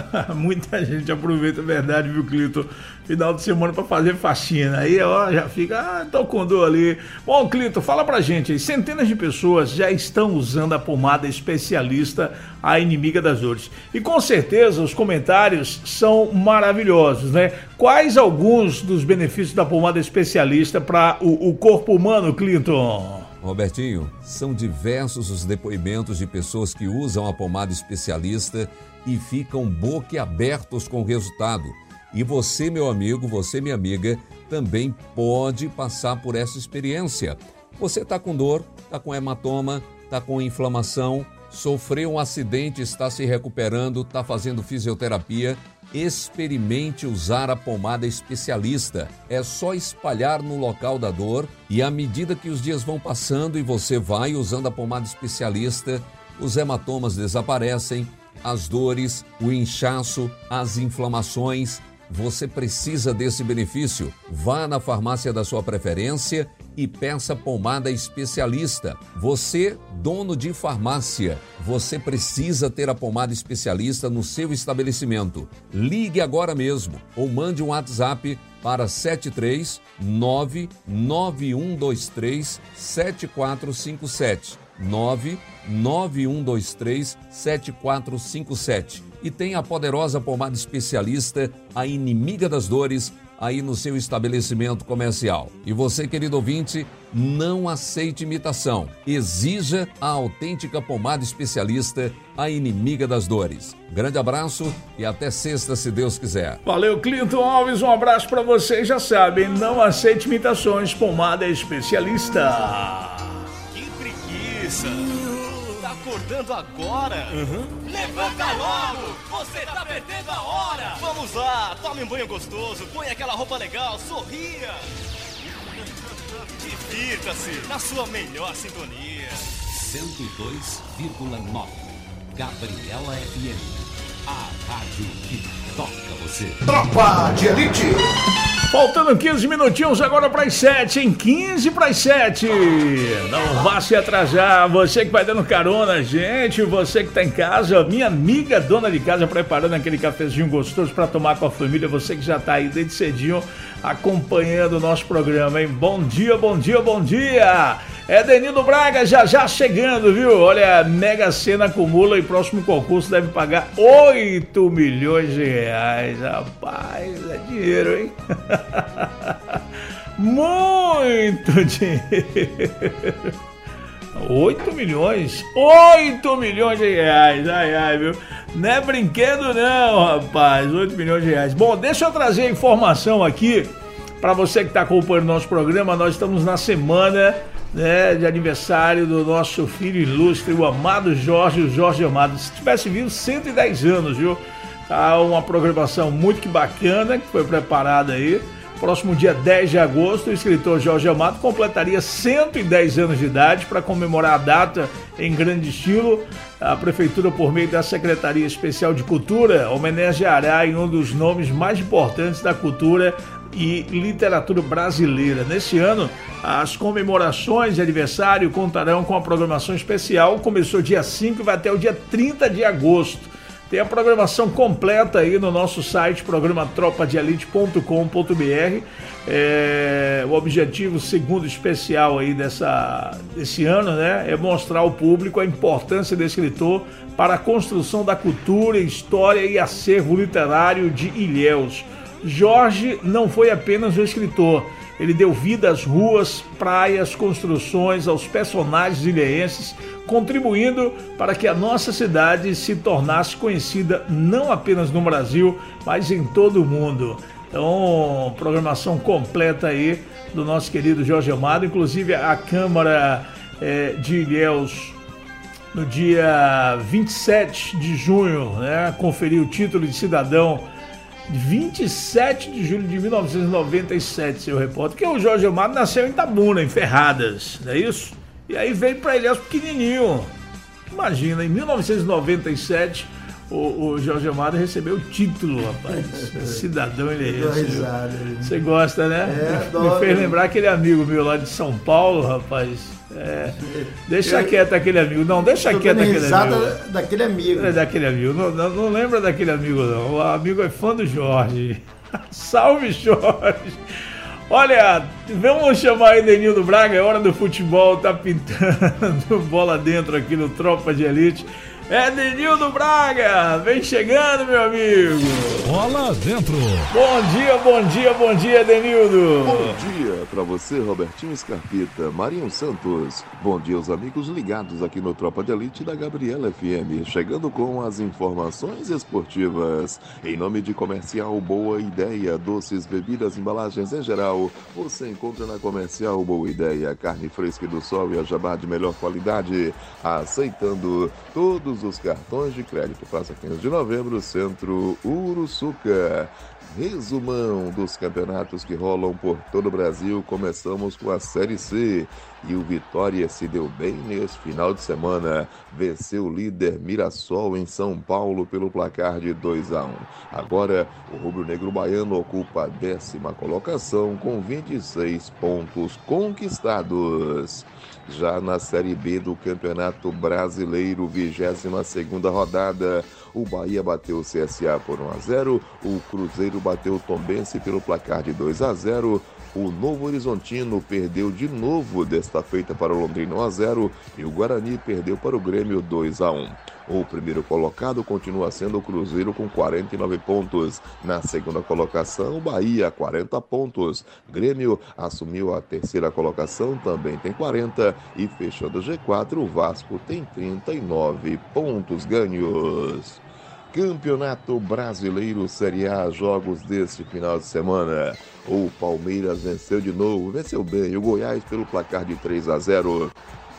Muita gente aproveita, verdade, viu, Cleiton? Final de semana para fazer faxina. Aí, ó, já fica, ah, tô com dor ali. Bom, Cleiton, fala pra gente aí. Centenas de pessoas já estão usando a pomada especialista, a inimiga das dores. E com certeza os comentários são maravilhosos, né? Quais alguns dos benefícios da pomada especialista para o, o corpo humano, Cleiton? Robertinho, são diversos os depoimentos de pessoas que usam a pomada especialista e ficam boquiabertos com o resultado. E você, meu amigo, você, minha amiga, também pode passar por essa experiência. Você está com dor, está com hematoma, está com inflamação, sofreu um acidente, está se recuperando, está fazendo fisioterapia. Experimente usar a pomada especialista. É só espalhar no local da dor e à medida que os dias vão passando e você vai usando a pomada especialista, os hematomas desaparecem, as dores, o inchaço, as inflamações. Você precisa desse benefício. Vá na farmácia da sua preferência e peça pomada especialista. Você, dono de farmácia, você precisa ter a pomada especialista no seu estabelecimento. Ligue agora mesmo ou mande um WhatsApp para sete três nove nove um dois três sete quatro cinco sete. nove nove um dois três sete quatro cinco sete. E tem a poderosa pomada especialista, a inimiga das dores, aí no seu estabelecimento comercial. E você, querido ouvinte, não aceite imitação. Exija a autêntica pomada especialista, a inimiga das dores. Grande abraço e até sexta, se Deus quiser. Valeu, Cleiton Alves, um abraço para vocês. Já sabem, não aceite imitações, pomada especialista. Que preguiça! Tá acordando agora? Uhum. Levanta logo! Você tá perdendo a hora! Vamos lá, tome um banho gostoso, põe aquela roupa legal, sorria! Divirta-se na sua melhor sintonia. cento e dois vírgula nove Gabriela F M, a rádio que toca você. Tropa de Elite. Faltando quinze minutinhos agora para as sete, em quinze para as sete. Não vá se atrasar, você que vai dando carona, gente, você que tá em casa, minha amiga dona de casa preparando aquele cafezinho gostoso para tomar com a família, você que já tá aí desde cedinho acompanhando o nosso programa, hein? Bom dia, bom dia, bom dia! É Denildo Braga já já chegando, viu? Olha, Mega Sena acumula e próximo concurso deve pagar oito milhões de reais. Rapaz, é dinheiro, hein? Muito dinheiro. oito milhões? oito milhões de reais. Ai, ai, viu? Não é brinquedo não, rapaz. oito milhões de reais. Bom, deixa eu trazer a informação aqui para você que está acompanhando o nosso programa. Nós estamos na semana, né, de aniversário do nosso filho ilustre, o amado Jorge, o Jorge Amado. Se tivesse vindo, cento e dez anos, viu? Tá uma programação muito que bacana, que foi preparada aí. Próximo dia dez de agosto, o escritor Jorge Amado completaria cento e dez anos de idade. Para comemorar a data em grande estilo, a Prefeitura, por meio da Secretaria Especial de Cultura, homenageará em um dos nomes mais importantes da cultura e literatura brasileira. Nesse ano, as comemorações de aniversário contarão com a programação especial. Começou dia cinco e vai até o dia trinta de agosto. Tem a programação completa aí no nosso site, programa tropa de elite ponto com ponto b r. É, o objetivo, segundo especial aí dessa, desse ano, né, é mostrar ao público a importância do escritor para a construção da cultura, história e acervo literário de Ilhéus. Jorge não foi apenas um escritor, ele deu vida às ruas, praias, construções, aos personagens ilhéenses, contribuindo para que a nossa cidade se tornasse conhecida não apenas no Brasil, mas em todo o mundo. Então, programação completa aí do nosso querido Jorge Amado, inclusive a Câmara é, de Ilhéus, no dia vinte e sete de junho, né, conferiu o título de cidadão vinte e sete de julho de mil novecentos e noventa e sete, seu repórter, que o Jorge Amado nasceu em Itabuna, em Ferradas, não é isso? E aí veio para Ilhéus pequenininho. Imagina, em mil novecentos e noventa e sete, o, o Jorge Amado recebeu o título, rapaz, cidadão ilhéense. Você gosta, né? É, me, me fez lembrar aquele amigo meu lá de São Paulo, rapaz. É, deixa eu, quieto aquele amigo. Não, deixa quieto aquele amigo. daquele amigo. É daquele amigo. Não, não, não lembra daquele amigo, não. O amigo é fã do Jorge. Salve, Jorge. Olha, vamos chamar aí Denildo Braga. É hora do futebol. Tá pintando bola dentro aqui no Tropa de Elite. É Denildo Braga, vem chegando, meu amigo. Bola dentro. Bom dia, bom dia, bom dia, Denildo. Bom dia pra você, Robertinho Scarpita, Marinho Santos. Bom dia aos amigos ligados aqui no Tropa de Elite da Gabriela F M, chegando com as informações esportivas. Em nome de Comercial Boa Ideia, doces, bebidas, embalagens em geral, você encontra na Comercial Boa Ideia carne fresca do sol e a jabá de melhor qualidade, aceitando todos os cartões de crédito. Praça quinze de novembro, Centro Uruçuca. Resumão dos campeonatos que rolam por todo o Brasil. Começamos com a Série C e o Vitória se deu bem nesse final de semana. Venceu o líder Mirassol em São Paulo pelo placar de dois a um. Agora o rubro-negro baiano ocupa a décima colocação com vinte e seis pontos conquistados. Já na Série B do Campeonato Brasileiro, vigésima segunda rodada, o Bahia bateu o C S A por um a zero, o Cruzeiro bateu o Tombense pelo placar de dois a zero, o Novo Horizontino perdeu de novo desta feita para o Londrina um a zero e o Guarani perdeu para o Grêmio dois a um. O primeiro colocado continua sendo o Cruzeiro com quarenta e nove pontos. Na segunda colocação, o Bahia, quarenta pontos. Grêmio assumiu a terceira colocação, também tem quarenta. E fechando o G quatro, o Vasco tem trinta e nove pontos ganhos. Campeonato Brasileiro Série A, jogos deste final de semana. O Palmeiras venceu de novo, venceu bem o Goiás pelo placar de três a zero.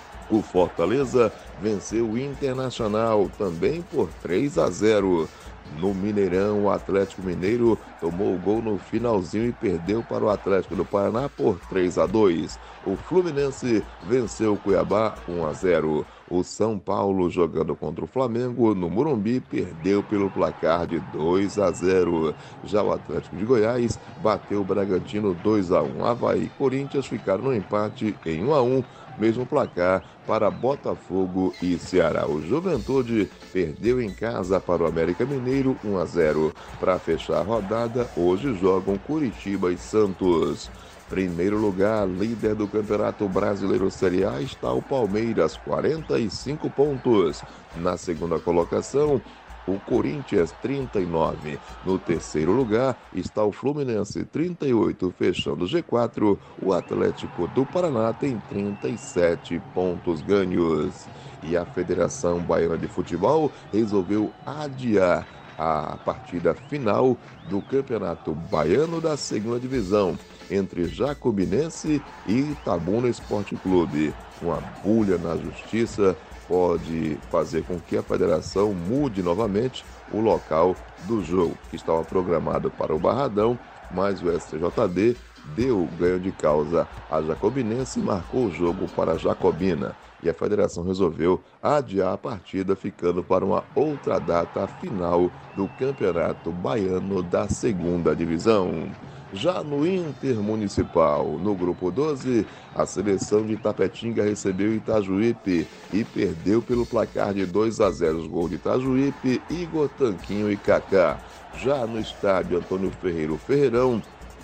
O Fortaleza venceu o Internacional também por três a zero. No Mineirão, o Atlético Mineiro tomou o gol no finalzinho e perdeu para o Atlético do Paraná por três a dois. O Fluminense venceu o Cuiabá um a zero. O São Paulo, jogando contra o Flamengo no Morumbi, perdeu pelo placar de dois a zero. Já o Atlético de Goiás bateu o Bragantino dois a um. Avaí e Corinthians ficaram no empate em um a um. Mesmo placar para Botafogo e Ceará. O Juventude perdeu em casa para o América Mineiro um a zero. Para fechar a rodada, hoje jogam Curitiba e Santos. Primeiro lugar, líder do Campeonato Brasileiro Série A, está o Palmeiras, quarenta e cinco pontos. Na segunda colocação, o Corinthians, trinta e nove. No terceiro lugar está o Fluminense, trinta e oito. Fechando o G quatro, o Atlético do Paraná tem trinta e sete pontos ganhos. E a Federação Baiana de Futebol resolveu adiar a partida final do Campeonato Baiano da Segunda Divisão entre Jacobinense e Itabuna Esporte Clube. Uma bulha na Justiça pode fazer com que a federação mude novamente o local do jogo, que estava programado para o Barradão, mas o S T J D deu ganho de causa a Jacobinense e marcou o jogo para Jacobina. E a federação resolveu adiar a partida, ficando para uma outra data final do Campeonato Baiano da Segunda Divisão. Já no Intermunicipal, no grupo doze, a seleção de Itapetinga recebeu Itajuípe e perdeu pelo placar de dois a zero. Os gols de Itajuípe, Igor, Tanquinho e Kaká. Já no estádio Antônio Ferreira Ferreirão,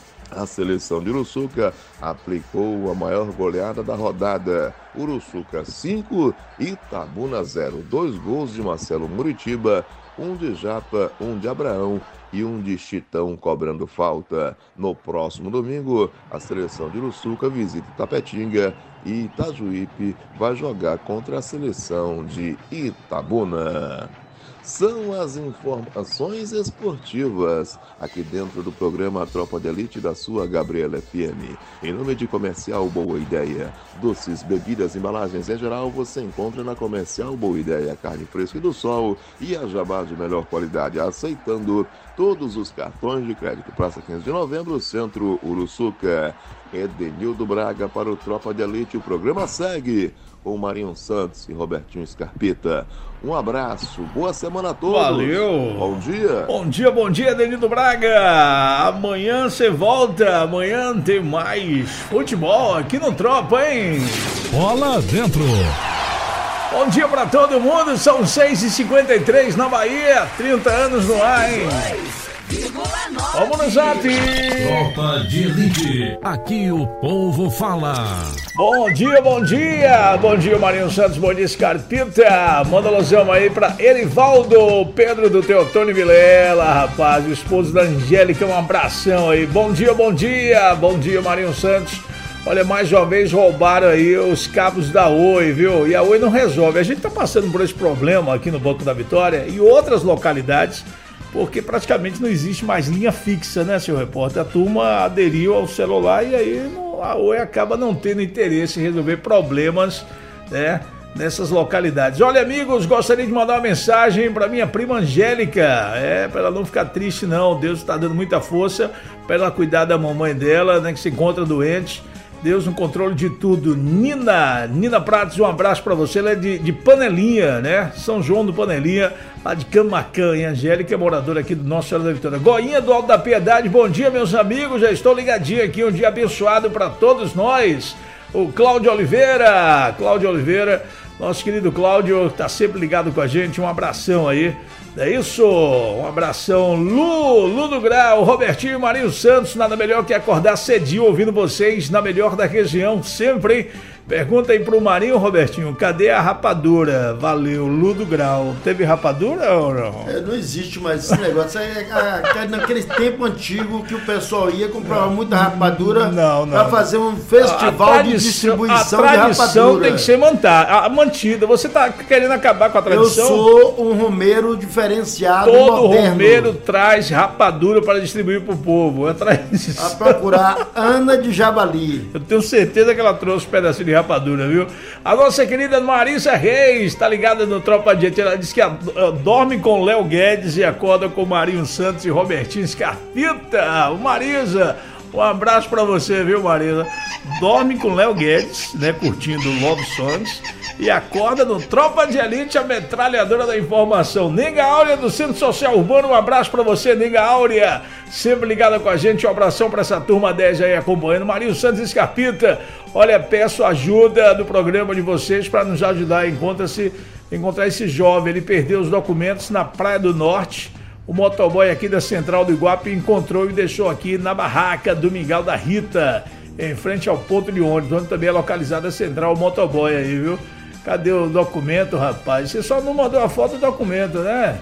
a seleção de Uruçuca aplicou a maior goleada da rodada. Uruçuca cinco, Itabuna zero. Dois gols de Marcelo Muritiba, um de Japa, um de Abraão e um de Chitão cobrando falta. No próximo domingo, a seleção de Uruçuca visita Itapetinga e Itajuípe vai jogar contra a seleção de Itabuna. São as informações esportivas aqui dentro do programa Tropa de Elite da sua Gabriela F M. Em nome de Comercial Boa Ideia, doces, bebidas, embalagens em geral, você encontra na Comercial Boa Ideia, carne fresca do sol e a jabá de melhor qualidade, aceitando todos os cartões de crédito. Praça quinze de novembro, Centro Uruçuca. Denildo Braga para o Tropa de Elite. O programa segue com Marinho Santos e Robertinho Scarpita. Um abraço, boa semana a todos. Valeu. Bom dia. Bom dia, bom dia, Denildo Braga. Amanhã você volta, amanhã tem mais futebol aqui no Tropa, hein? Bola Dentro. Bom dia pra todo mundo, são seis e cinquenta e três na Bahia, trinta anos no ar, hein? Vamos no zap! Tropa de Elite, aqui o povo fala. Bom dia, bom dia! Bom dia, Marinho Santos, bom dia, Scarpita. Manda alusão aí pra Erivaldo, Pedro do Teotônio Vilela, rapaz, o esposo da Angélica, um abração aí. Bom dia, bom dia! Bom dia, Marinho Santos. Olha, mais uma vez roubaram aí os cabos da Oi, viu? E a Oi não resolve. A gente tá passando por esse problema aqui no Banco da Vitória e outras localidades, porque praticamente não existe mais linha fixa, né, senhor repórter? A turma aderiu ao celular e aí a Oi acaba não tendo interesse em resolver problemas, né, nessas localidades. Olha, amigos, gostaria de mandar uma mensagem para minha prima Angélica, é, para ela não ficar triste não, Deus está dando muita força para ela cuidar da mamãe dela, né, que se encontra doente. Deus no controle de tudo. Nina, Nina Pratos, um abraço pra você. Ela é de, de Panelinha, né? São João do Panelinha, lá de Camacan. E a Angélica é moradora aqui do Nossa Senhora da Vitória. Goinha do Alto da Piedade, bom dia, meus amigos. Já estou ligadinho aqui, um dia abençoado pra todos nós. O Cláudio Oliveira, Cláudio Oliveira, nosso querido Cláudio, tá sempre ligado com a gente. Um abração aí. É isso, um abração, Lu, Lu do Grau, Robertinho e Marinho Santos, nada melhor que acordar cedinho ouvindo vocês na melhor da região, sempre, hein? Pergunta aí pro Marinho, Robertinho, cadê a rapadura? Valeu, Lu do Grau, teve rapadura ou não? É, não existe mais esse negócio, é, é, é naquele tempo antigo que o pessoal ia comprar muita rapadura não, não, pra fazer um festival tradição, de distribuição de rapadura. A tradição tem que ser mantar, mantida, você tá querendo acabar com a tradição? Eu sou um romeiro diferenciado, todo moderno. romeiro traz rapadura para distribuir pro povo, é tradição. A procurar Ana de Jabali. Eu tenho certeza que ela trouxe um pedacinho de rapadura, viu? A nossa querida Marisa Reis, tá ligada no Tropa de Elite, ela diz que a, a, dorme com Léo Guedes e acorda com Marinho Santos e Robertinho Scarpita. Marisa, um abraço pra você, viu, Marisa? Dorme com Léo Guedes, né, curtindo Love Songs, e acorda no Tropa de Elite, a metralhadora da informação. Nega Áurea do Centro Social Urbano, um abraço pra você, Nega Áurea, sempre ligada com a gente, um abração pra essa turma dez aí acompanhando. Marinho Santos e Scarpita, olha, peço ajuda do programa de vocês para nos ajudar. Encontra-se, encontrar esse jovem, ele perdeu os documentos na Praia do Norte. O motoboy aqui da Central do Iguape encontrou e deixou aqui na barraca do Mingau da Rita, em frente ao ponto de ônibus, onde também é localizada a Central o motoboy aí, viu? Cadê o documento, rapaz? Você só não mandou a foto do documento, né?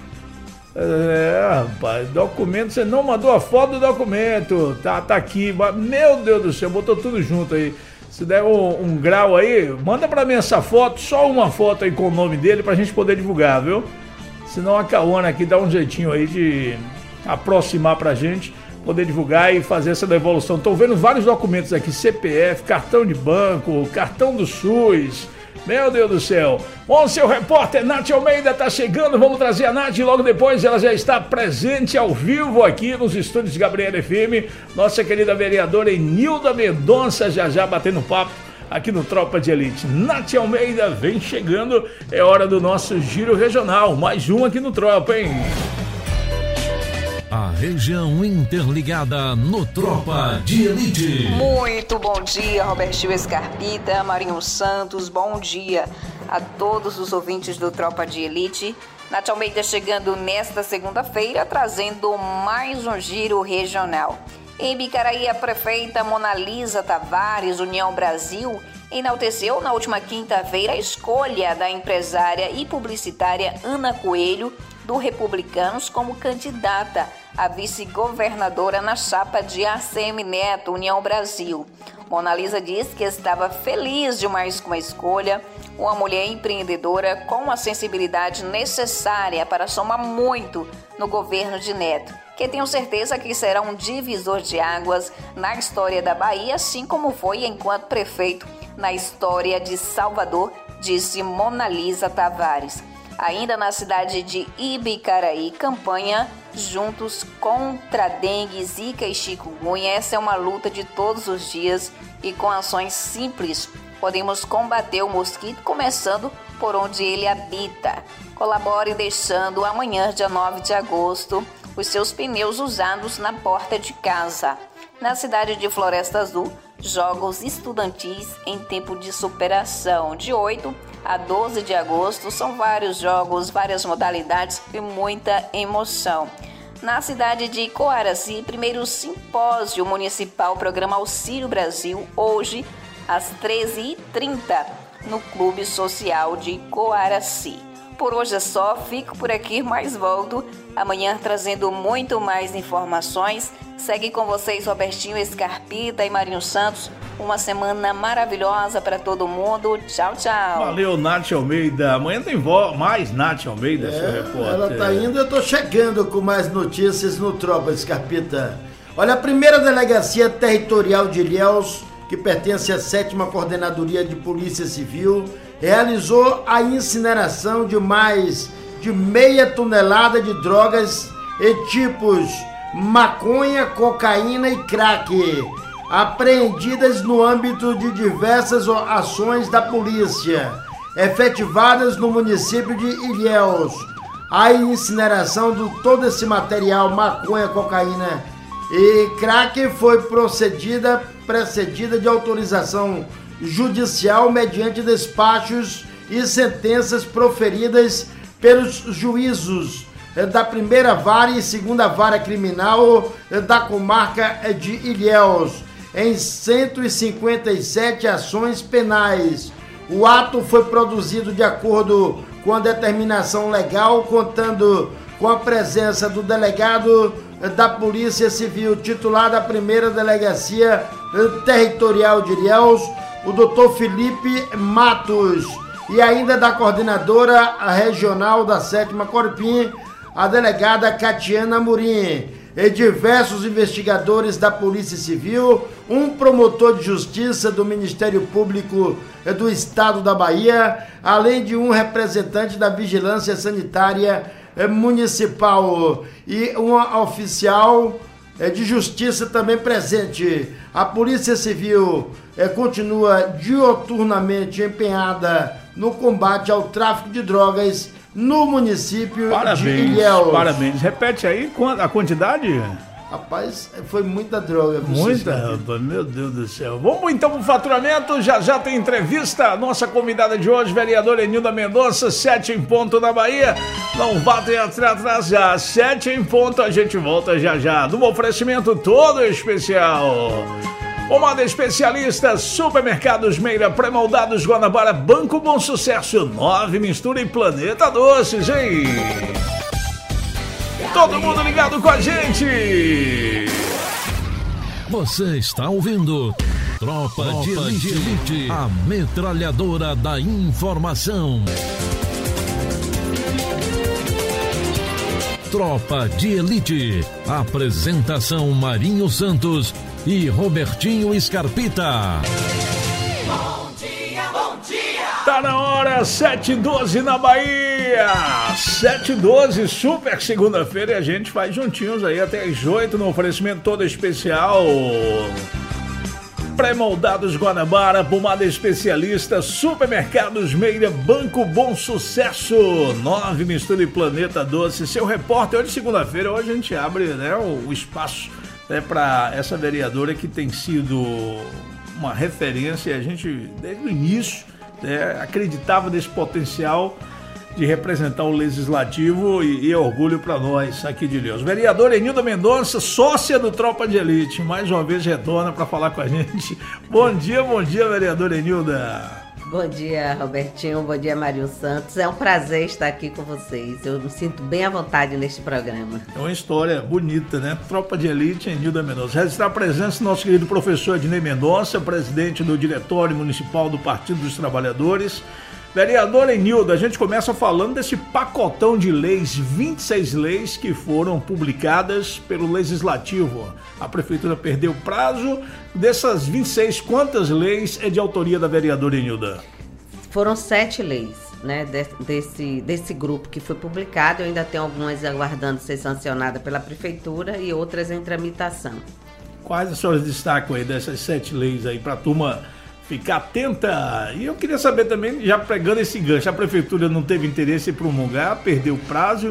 É, rapaz, documento, você não mandou a foto do documento. Tá, tá aqui, meu Deus do céu, botou tudo junto aí. Se der um, um grau aí, manda pra mim essa foto, só uma foto aí com o nome dele pra gente poder divulgar, viu? Senão a Cauana aqui dá um jeitinho aí de aproximar pra gente, poder divulgar e fazer essa devolução. Tô vendo vários documentos aqui, C P F, cartão de banco, cartão do SUS. Meu Deus do céu. Bom, seu repórter Nath Almeida tá chegando, vamos trazer a Nath logo depois, ela já está presente ao vivo aqui nos estúdios Gabriela F M, nossa querida vereadora Enilda Mendonça já já batendo papo aqui no Tropa de Elite. Nath Almeida vem chegando, é hora do nosso giro regional, mais um aqui no Tropa, hein? A região interligada no Tropa de Elite. Muito bom dia, Robertinho Scarpita, Marinho Santos, bom dia a todos os ouvintes do Tropa de Elite. Nath Almeida chegando nesta segunda-feira, trazendo mais um giro regional. Em Bicaraí, a prefeita Monalisa Tavares, União Brasil, enalteceu na última quinta-feira a escolha da empresária e publicitária Ana Coelho, do Republicanos, como candidata a vice-governadora na chapa de A C M Neto, União Brasil. Monalisa disse que estava feliz demais com a escolha, uma mulher empreendedora com a sensibilidade necessária para somar muito no governo de Neto, que tenho certeza que será um divisor de águas na história da Bahia, assim como foi enquanto prefeito na história de Salvador, disse Monalisa Tavares. Ainda na cidade de Ibicaraí, campanha Juntos contra a Dengue, Zika e Chikungunya. Essa é uma luta de todos os dias e com ações simples podemos combater o mosquito, começando por onde ele habita. Colabore deixando amanhã, dia nove de agosto, os seus pneus usados na porta de casa. Na cidade de Floresta Azul, Jogos Estudantis em Tempo de Superação, de oito a doze de agosto. São vários jogos, várias modalidades e muita emoção. Na cidade de Coaraci, primeiro simpósio municipal Programa Auxílio Brasil, hoje às treze e trinta, no Clube Social de Coaraci. Por hoje é só, fico por aqui, mas volto amanhã trazendo muito mais informações. Segue com vocês Robertinho Scarpita e Marinho Santos. Uma semana maravilhosa para todo mundo. Tchau, tchau. Valeu, Nath Almeida. Amanhã tem vo- mais Nath Almeida, É, seu repórter. ela tá indo, eu tô chegando com mais notícias no Tropa Scarpita. Olha, a primeira delegacia territorial de Ilhéus, que pertence à sétima Coordenadoria de Polícia Civil, realizou a incineração de mais de meia tonelada de drogas e tipos maconha, cocaína e crack, apreendidas no âmbito de diversas ações da polícia, efetivadas no município de Ilhéus. A incineração de todo esse material, maconha, cocaína e crack, foi procedida, precedida de autorização judicial mediante despachos e sentenças proferidas pelos juízos da primeira vara e segunda vara criminal da comarca de Ilhéus, em cento e cinquenta e sete ações penais. O ato foi produzido de acordo com a determinação legal, contando com a presença do delegado da Polícia Civil, titular da primeira delegacia territorial de Ilhéus, o doutor Felipe Matos, e ainda da coordenadora regional da sétima Corpim, a delegada Catiana Murim, e diversos investigadores da Polícia Civil, um promotor de justiça do Ministério Público do Estado da Bahia, além de um representante da Vigilância Sanitária Municipal e uma oficial de justiça também presente. A Polícia Civil continua diuturnamente empenhada no combate ao tráfico de drogas no município Parabéns, de Ilhéus. Parabéns. Repete aí a quantidade. Rapaz, foi muita droga. Muita, rapaz, meu Deus do céu. Vamos então pro faturamento, já já tem entrevista. Nossa convidada de hoje, vereadora Enilda Mendonça, sete em ponto na Bahia. Não vá ter atrás já, sete em ponto, a gente volta já já. No oferecimento todo especial. Pomada especialista, Supermercados Meira, Pré-Moldados Guanabara, Banco Bom Sucesso, nove Mistura e Planeta Doces, hein? Todo mundo ligado com a gente! Você está ouvindo Tropa, Tropa de, Elite, de Elite, a metralhadora da informação. Tropa de Elite, apresentação Marinho Santos e Robertinho Scarpita. Bom dia, bom dia! Tá na hora, sete e doze na Bahia. sete e doze, super segunda-feira, e a gente faz juntinhos aí até às oito no oferecimento todo especial. Pré-moldados Guanabara, pomada especialista, Supermercados Meira, Banco Bom Sucesso, nove Mistura e Planeta Doce. Seu repórter, hoje segunda-feira, hoje a gente abre, né, o, o espaço, né, para essa vereadora que tem sido uma referência. A gente, desde o início, né, acreditava nesse potencial de representar o Legislativo, e, e é orgulho para nós aqui de Ilhéus. Vereadora Enilda Mendonça, sócia do Tropa de Elite, mais uma vez retorna para falar com a gente. Bom dia, bom dia, vereadora Enilda. Bom dia, Robertinho, bom dia, Marinho Santos. É um prazer estar aqui com vocês. Eu me sinto bem à vontade neste programa. É uma história bonita, né? Tropa de Elite, Enilda Mendonça. Registrar a presença do nosso querido professor Ednei Mendonça, presidente do Diretório Municipal do Partido dos Trabalhadores. Vereadora Enilda, a gente começa falando desse pacotão de leis, vinte e seis leis que foram publicadas pelo Legislativo. A Prefeitura perdeu o prazo. Dessas vinte e seis, quantas leis é de autoria da vereadora Enilda? Foram sete leis, né, desse, desse grupo que foi publicado. Eu ainda tenho algumas aguardando ser sancionadas pela Prefeitura e outras em tramitação. Quais as senhoras destacam aí dessas sete leis aí para a turma ficar atenta? E eu queria saber também, já pegando esse gancho, a Prefeitura não teve interesse em promulgar, perdeu o prazo,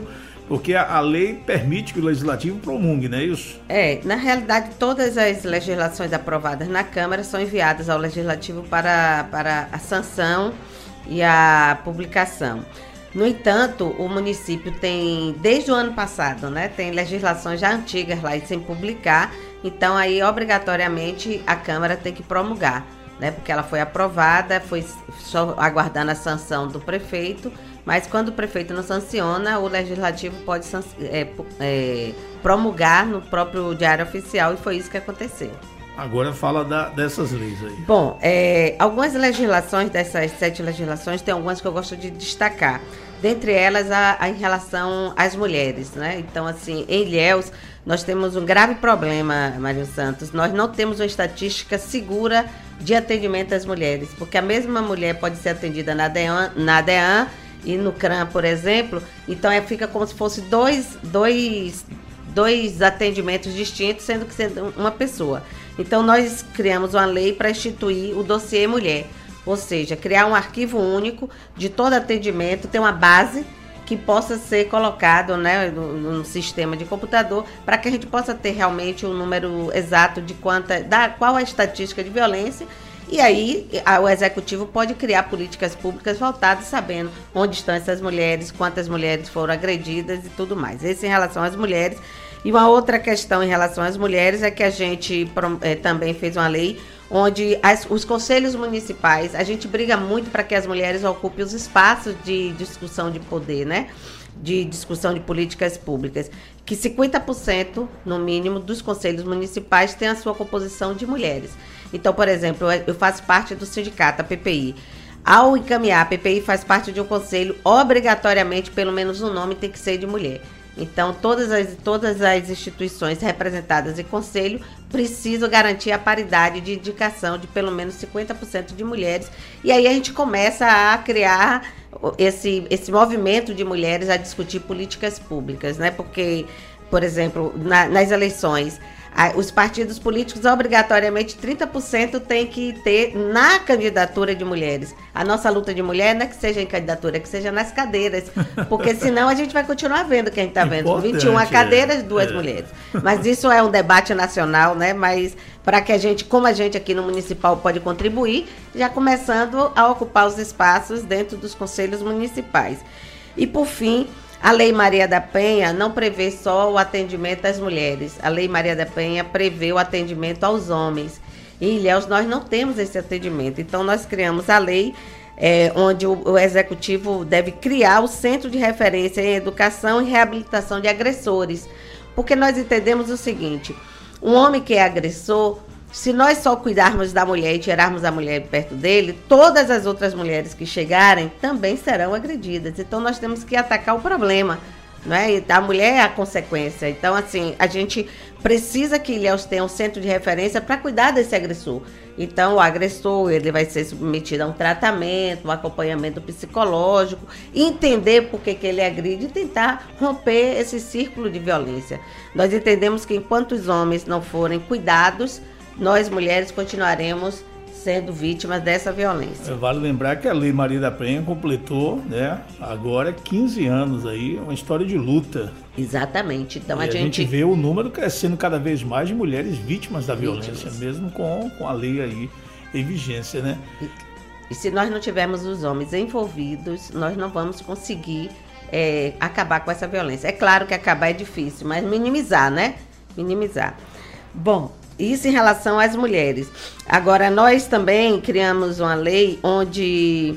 Porque a, a lei permite que o legislativo promulgue, não é isso? É, na realidade, todas as legislações aprovadas na Câmara são enviadas ao Legislativo para, para a sanção e a publicação. No entanto, o município tem, desde o ano passado, né, tem legislações já antigas lá e sem publicar, então aí obrigatoriamente a Câmara tem que promulgar, né, porque ela foi aprovada, foi só aguardando a sanção do prefeito, mas quando o prefeito não sanciona, o Legislativo pode é, é, promulgar no próprio Diário Oficial, e foi isso que aconteceu. Agora fala da, dessas leis aí. Bom, é, algumas legislações, dessas sete legislações, tem algumas que eu gosto de destacar. Dentre elas, a, a em relação às mulheres, né? Então, assim, em Ilhéus, nós temos um grave problema, Mário Santos. Nós não temos uma estatística segura de atendimento às mulheres, porque a mesma mulher pode ser atendida na DEAN, na DEAN e no CRAM, por exemplo. Então, é, fica como se fosse dois, dois, dois atendimentos distintos, sendo que sendo uma pessoa. Então, nós criamos uma lei para instituir o dossiê mulher, ou seja, criar um arquivo único de todo atendimento, ter uma base que possa ser colocado, né, no, no sistema de computador, para que a gente possa ter realmente um número exato de quanta, da, qual é a estatística de violência, e aí a, o Executivo pode criar políticas públicas voltadas, sabendo onde estão essas mulheres, quantas mulheres foram agredidas e tudo mais. Isso em relação às mulheres. E uma outra questão em relação às mulheres é que a gente é, também fez uma lei onde as, os conselhos municipais, a gente briga muito para que as mulheres ocupem os espaços de discussão de poder, né? De discussão de políticas públicas, que cinquenta por cento, no mínimo, dos conselhos municipais tem a sua composição de mulheres. Então, por exemplo, eu faço parte do sindicato, a P P I. Ao encaminhar, a P P I faz parte de um conselho, obrigatoriamente, pelo menos um nome tem que ser de mulher. Então, todas as, todas as instituições representadas em conselho precisam garantir a paridade de indicação de pelo menos cinquenta por cento de mulheres. E aí a gente começa a criar esse, esse movimento de mulheres a discutir políticas públicas, né? Porque, por exemplo, na, nas eleições, a, os partidos políticos, obrigatoriamente, trinta por cento tem que ter na candidatura de mulheres. A nossa luta de mulher não é que seja em candidatura, é que seja nas cadeiras, porque senão a gente vai continuar vendo o que a gente está vendo. vinte e uma cadeiras, duas é. mulheres. Mas isso é um debate nacional, né? Mas para que a gente, como a gente aqui no Municipal pode contribuir, já começando a ocupar os espaços dentro dos conselhos municipais. E, por fim, a Lei Maria da Penha não prevê só o atendimento às mulheres. A Lei Maria da Penha prevê o atendimento aos homens. Em Ilhéus, nós não temos esse atendimento. Então, nós criamos a lei é, onde o, o Executivo deve criar o Centro de Referência em Educação e Reabilitação de Agressores. Porque nós entendemos o seguinte: um homem que é agressor, se nós só cuidarmos da mulher e tirarmos a mulher perto dele, todas as outras mulheres que chegarem também serão agredidas. Então, nós temos que atacar o problema, né? E a mulher é a consequência. Então, assim, a gente precisa que Ilhéus tenha um centro de referência para cuidar desse agressor. Então, o agressor, ele vai ser submetido a um tratamento, um acompanhamento psicológico, entender por que, que ele agride e tentar romper esse círculo de violência. Nós entendemos que enquanto os homens não forem cuidados, nós, mulheres, continuaremos sendo vítimas dessa violência. Vale lembrar que a Lei Maria da Penha completou, né, agora quinze anos aí, uma história de luta. Exatamente. Então, e a, a, gente... a gente vê o número crescendo cada vez mais de mulheres vítimas da vítimas. violência, mesmo com, com a lei aí em vigência, né? E, e se nós não tivermos os homens envolvidos, nós não vamos conseguir é, acabar com essa violência. É claro que acabar é difícil, mas minimizar, né? Minimizar. Bom, isso em relação às mulheres. Agora, nós também criamos uma lei onde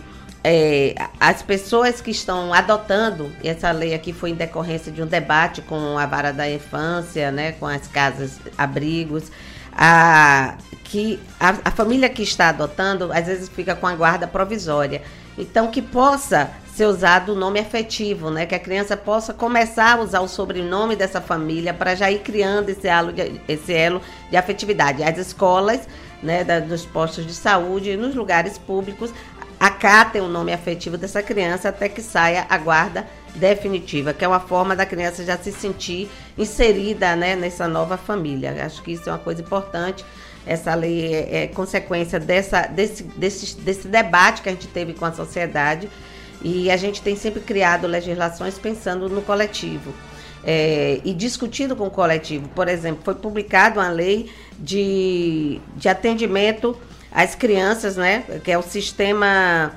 é, as pessoas que estão adotando, e essa lei aqui foi em decorrência de um debate com a vara da infância, né, com as casas abrigos, a, que a, a família que está adotando, às vezes fica com a guarda provisória. Então, que possa ser usado o nome afetivo, né? Que a criança possa começar a usar o sobrenome dessa família para já ir criando esse elo de, esse elo de afetividade. As escolas, né, da, dos postos de saúde, nos lugares públicos, acatem o nome afetivo dessa criança até que saia a guarda definitiva, que é uma forma da criança já se sentir inserida, né, nessa nova família. Acho que isso é uma coisa importante. Essa lei é, é consequência dessa, desse, desse, desse debate que a gente teve com a sociedade. E a gente tem sempre criado legislações pensando no coletivo. É, e discutido com o coletivo. Por exemplo, foi publicada uma lei de, de atendimento às crianças, né, que é o sistema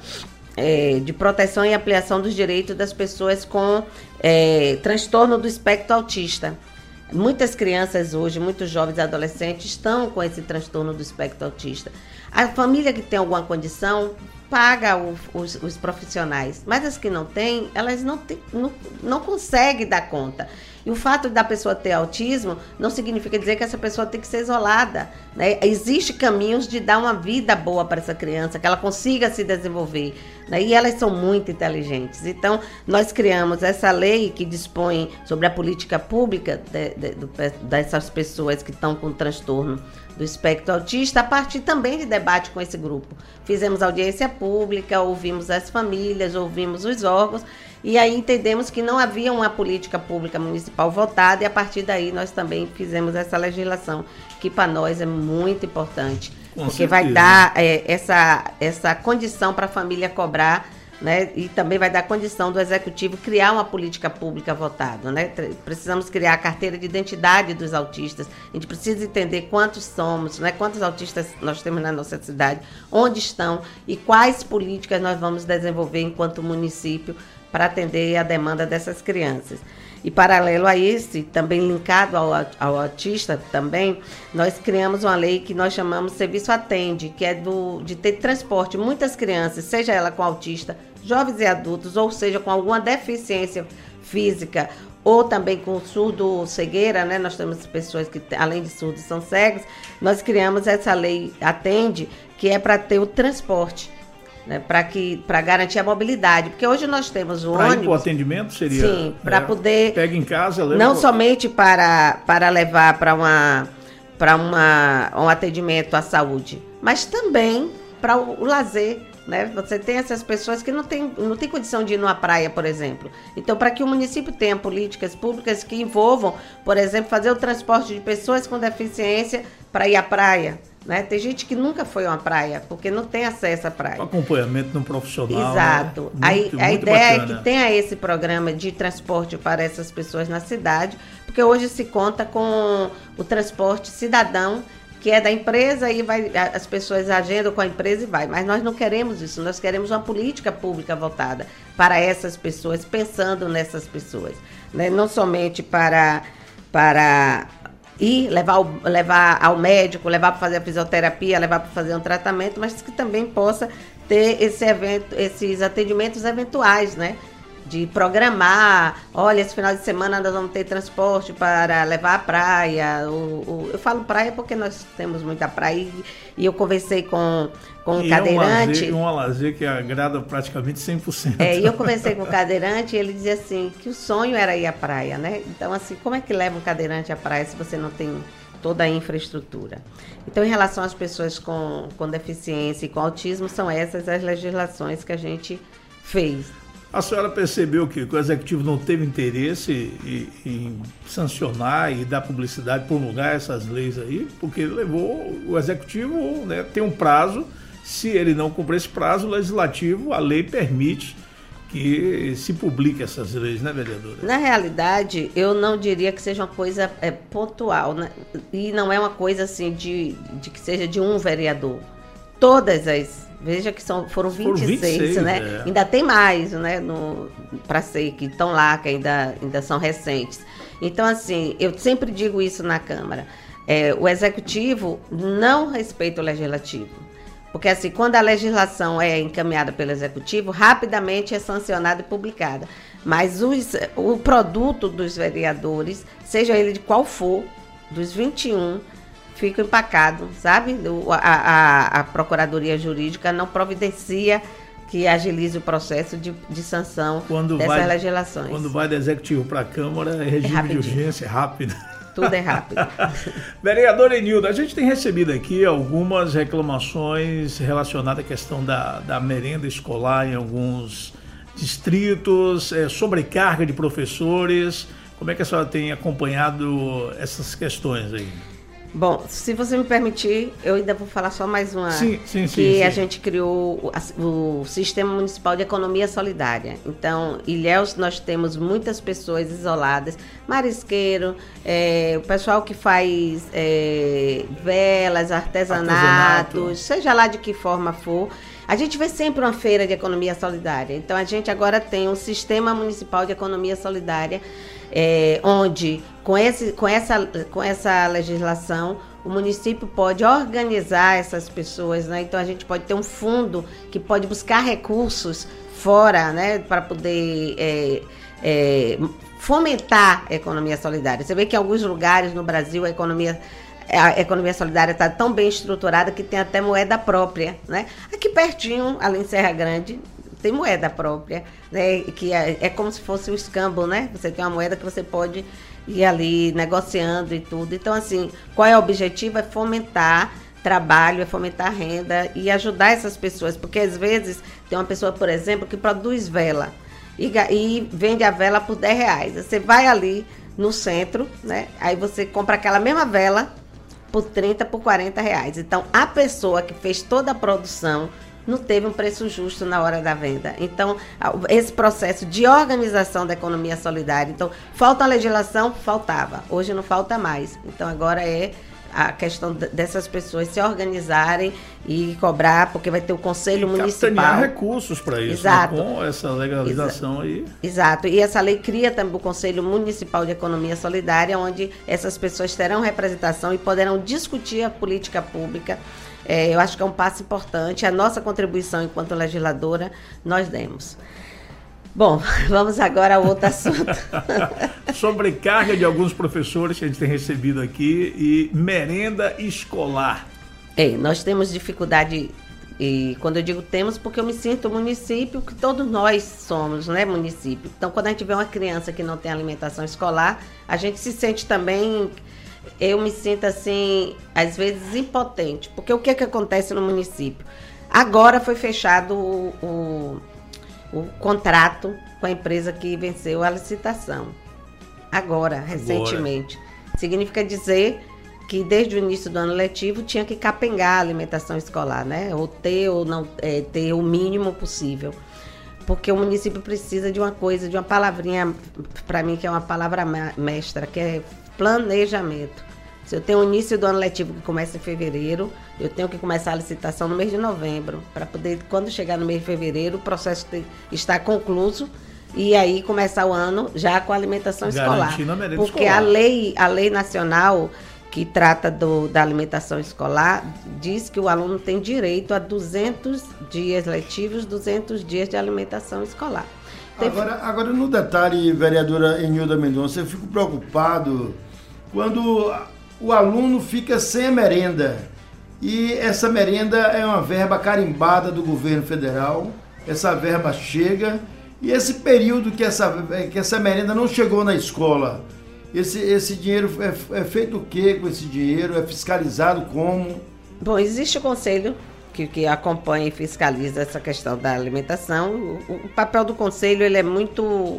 é, de proteção e ampliação dos direitos das pessoas com é, transtorno do espectro autista. Muitas crianças hoje, muitos jovens e adolescentes estão com esse transtorno do espectro autista. A família que tem alguma condição paga o, os, os profissionais, mas as que não têm, elas não, tem, não, não conseguem dar conta. E o fato da pessoa ter autismo não significa dizer que essa pessoa tem que ser isolada, né? Existem caminhos de dar uma vida boa para essa criança, que ela consiga se desenvolver, né? E elas são muito inteligentes. Então, nós criamos essa lei que dispõe sobre a política pública de, de, de, dessas pessoas que estão com transtorno do espectro autista, a partir também de debate com esse grupo. Fizemos audiência pública, ouvimos as famílias, ouvimos os órgãos, e aí entendemos que não havia uma política pública municipal votada, e a partir daí nós também fizemos essa legislação, que para nós é muito importante, com porque certeza. Vai dar é, essa, essa condição para a família cobrar, né? E também vai dar condição do executivo criar uma política pública votada, né? Precisamos criar a carteira de identidade dos autistas. A gente precisa entender quantos somos, né? Quantos autistas nós temos na nossa cidade, onde estão e quais políticas nós vamos desenvolver enquanto município para atender a demanda dessas crianças. E paralelo a esse, também linkado ao, ao autista também, nós criamos uma lei que nós chamamos Serviço Atende, que é do, de ter transporte. Muitas crianças, seja ela com autista, jovens e adultos, ou seja, com alguma deficiência física, ou também com surdo cegueira, né? Nós temos pessoas que, além de surdos, são cegos. Nós criamos essa lei Atende, que é para ter o transporte. Né, para que para garantir a mobilidade, porque hoje nós temos o pra ônibus. O atendimento seria. Sim, para é, poder. Pega em casa, leva. Não somente para para levar para uma para uma um atendimento à saúde, mas também para o, o lazer, né? Você tem essas pessoas que não tem não tem condição de ir numa praia, por exemplo. Então, para que o município tenha políticas públicas que envolvam, por exemplo, fazer o transporte de pessoas com deficiência para ir à praia. Né? Tem gente que nunca foi a uma praia, porque não tem acesso à praia. O acompanhamento no profissional. Exato. Né? Muito, a a muito ideia bacana. É que tenha esse programa de transporte para essas pessoas na cidade, porque hoje se conta com o transporte cidadão, que é da empresa, e vai, as pessoas agendam com a empresa e vai. Mas nós não queremos isso, nós queremos uma política pública voltada para essas pessoas, pensando nessas pessoas. Né? Não somente para... para ir levar ao, levar ao médico, levar para fazer a fisioterapia, levar para fazer um tratamento, mas que também possa ter esse evento, esses atendimentos eventuais, né? De programar, olha, esse final de semana nós vamos ter transporte para levar à praia. O, o, eu falo praia porque nós temos muita praia e, e eu conversei com, com um cadeirante. É um lazer, um lazer que agrada praticamente cem por cento. É, e eu conversei com o cadeirante e ele dizia assim, que o sonho era ir à praia, né? Então, assim, como é que leva um cadeirante à praia se você não tem toda a infraestrutura? Então, em relação às pessoas com, com deficiência e com autismo, são essas as legislações que a gente fez. A senhora percebeu que o executivo não teve interesse em, em sancionar e dar publicidade, promulgar essas leis aí, porque ele levou o executivo, né, tem um prazo. Se ele não cumprir esse prazo, o legislativo, a lei permite que se publique essas leis, né, vereadora? Na realidade, eu não diria que seja uma coisa é, pontual, né? E não é uma coisa assim de, de que seja de um vereador. Todas as... Veja que são, foram vinte e seis, foram vinte e seis, né? É. Ainda tem mais, né? Para ser que estão lá, que ainda, ainda são recentes. Então, assim, eu sempre digo isso na Câmara. É, o Executivo não respeita o Legislativo. Porque, assim, quando a legislação é encaminhada pelo Executivo, rapidamente é sancionada e publicada. Mas os, o produto dos vereadores, seja ele de qual for, dos vinte e um, fica empacado, sabe? A, a, a Procuradoria Jurídica não providencia que agilize o processo de, de sanção quando dessas vai, legislações. Quando vai do Executivo para a Câmara, é regime é de urgência, é rápido. Tudo é rápido. Vereadora Enilda, a gente tem recebido aqui algumas reclamações relacionadas à questão da, da merenda escolar em alguns distritos, é, sobrecarga de professores. Como é que a senhora tem acompanhado essas questões aí? Bom, se você me permitir, eu ainda vou falar só mais uma. Sim, sim, sim. Que sim. a gente criou o, o Sistema Municipal de Economia Solidária. Então, em Ilhéus, nós temos muitas pessoas isoladas, marisqueiro, é, o pessoal que faz é, velas, artesanatos, Artesanato. seja lá de que forma for. A gente vê sempre uma feira de economia solidária. Então, a gente agora tem um Sistema Municipal de Economia Solidária, É, onde, com, esse, com, essa, com essa legislação, o município pode organizar essas pessoas, né? Então, a gente pode ter um fundo que pode buscar recursos fora, né? Para poder é, é, fomentar a economia solidária. Você vê que em alguns lugares no Brasil a economia, a economia solidária está tão bem estruturada que tem até moeda própria, né? Aqui pertinho, ali em Serra Grande, tem moeda própria, né? Que é, é como se fosse o escambo, né? Você tem uma moeda que você pode ir ali negociando e tudo. Então, assim, qual é o objetivo? É fomentar trabalho, é fomentar renda e ajudar essas pessoas. Porque, às vezes, tem uma pessoa, por exemplo, que produz vela e, e vende a vela por dez reais. Você vai ali no centro, né? Aí você compra aquela mesma vela por trinta, por quarenta reais. Então, a pessoa que fez toda a produção não teve um preço justo na hora da venda. Então, esse processo de organização da economia solidária. Então, falta a legislação? Faltava. Hoje não falta mais. Então, agora é a questão dessas pessoas se organizarem e cobrar, porque vai ter o Conselho e Municipal. Capitanear recursos para isso, Exato. Né? Com essa legalização Exa- aí. Exato. E essa lei cria também o Conselho Municipal de Economia Solidária, onde essas pessoas terão representação e poderão discutir a política pública. É, eu acho que é um passo importante. A nossa contribuição enquanto legisladora, nós demos. Bom, vamos agora a outro assunto. Sobrecarga de alguns professores que a gente tem recebido aqui e merenda escolar. É, nós temos dificuldade, e quando eu digo temos, porque eu me sinto município, que todos nós somos, né, município. Então, quando a gente vê uma criança que não tem alimentação escolar, a gente se sente também... Eu me sinto assim, às vezes impotente, porque o que é que acontece no município? Agora foi fechado o, o, o contrato com a empresa que venceu a licitação. Agora, recentemente. Agora. Significa dizer que desde o início do ano letivo tinha que capengar a alimentação escolar, né? Ou ter ou não é, ter o mínimo possível. Porque o município precisa de uma coisa, de uma palavrinha, para mim, que é uma palavra mestra, que é planejamento. Se eu tenho o início do ano letivo que começa em fevereiro, eu tenho que começar a licitação no mês de novembro, para poder, quando chegar no mês de fevereiro, o processo ter, estar concluído e aí começar o ano já com a alimentação escolar. Porque escolar. A lei, a lei nacional que trata do, da alimentação escolar diz que o aluno tem direito a duzentos dias letivos, duzentos dias de alimentação escolar. Agora, agora, no detalhe, vereadora Enilda Mendonça, eu fico preocupado quando o aluno fica sem a merenda. E essa merenda é uma verba carimbada do governo federal, essa verba chega, e esse período que essa, que essa merenda não chegou na escola, esse, esse dinheiro é, é feito o quê com esse dinheiro? É fiscalizado como? Bom, existe o conselho Que, que acompanha e fiscaliza essa questão da alimentação. O, o papel do conselho ele é muito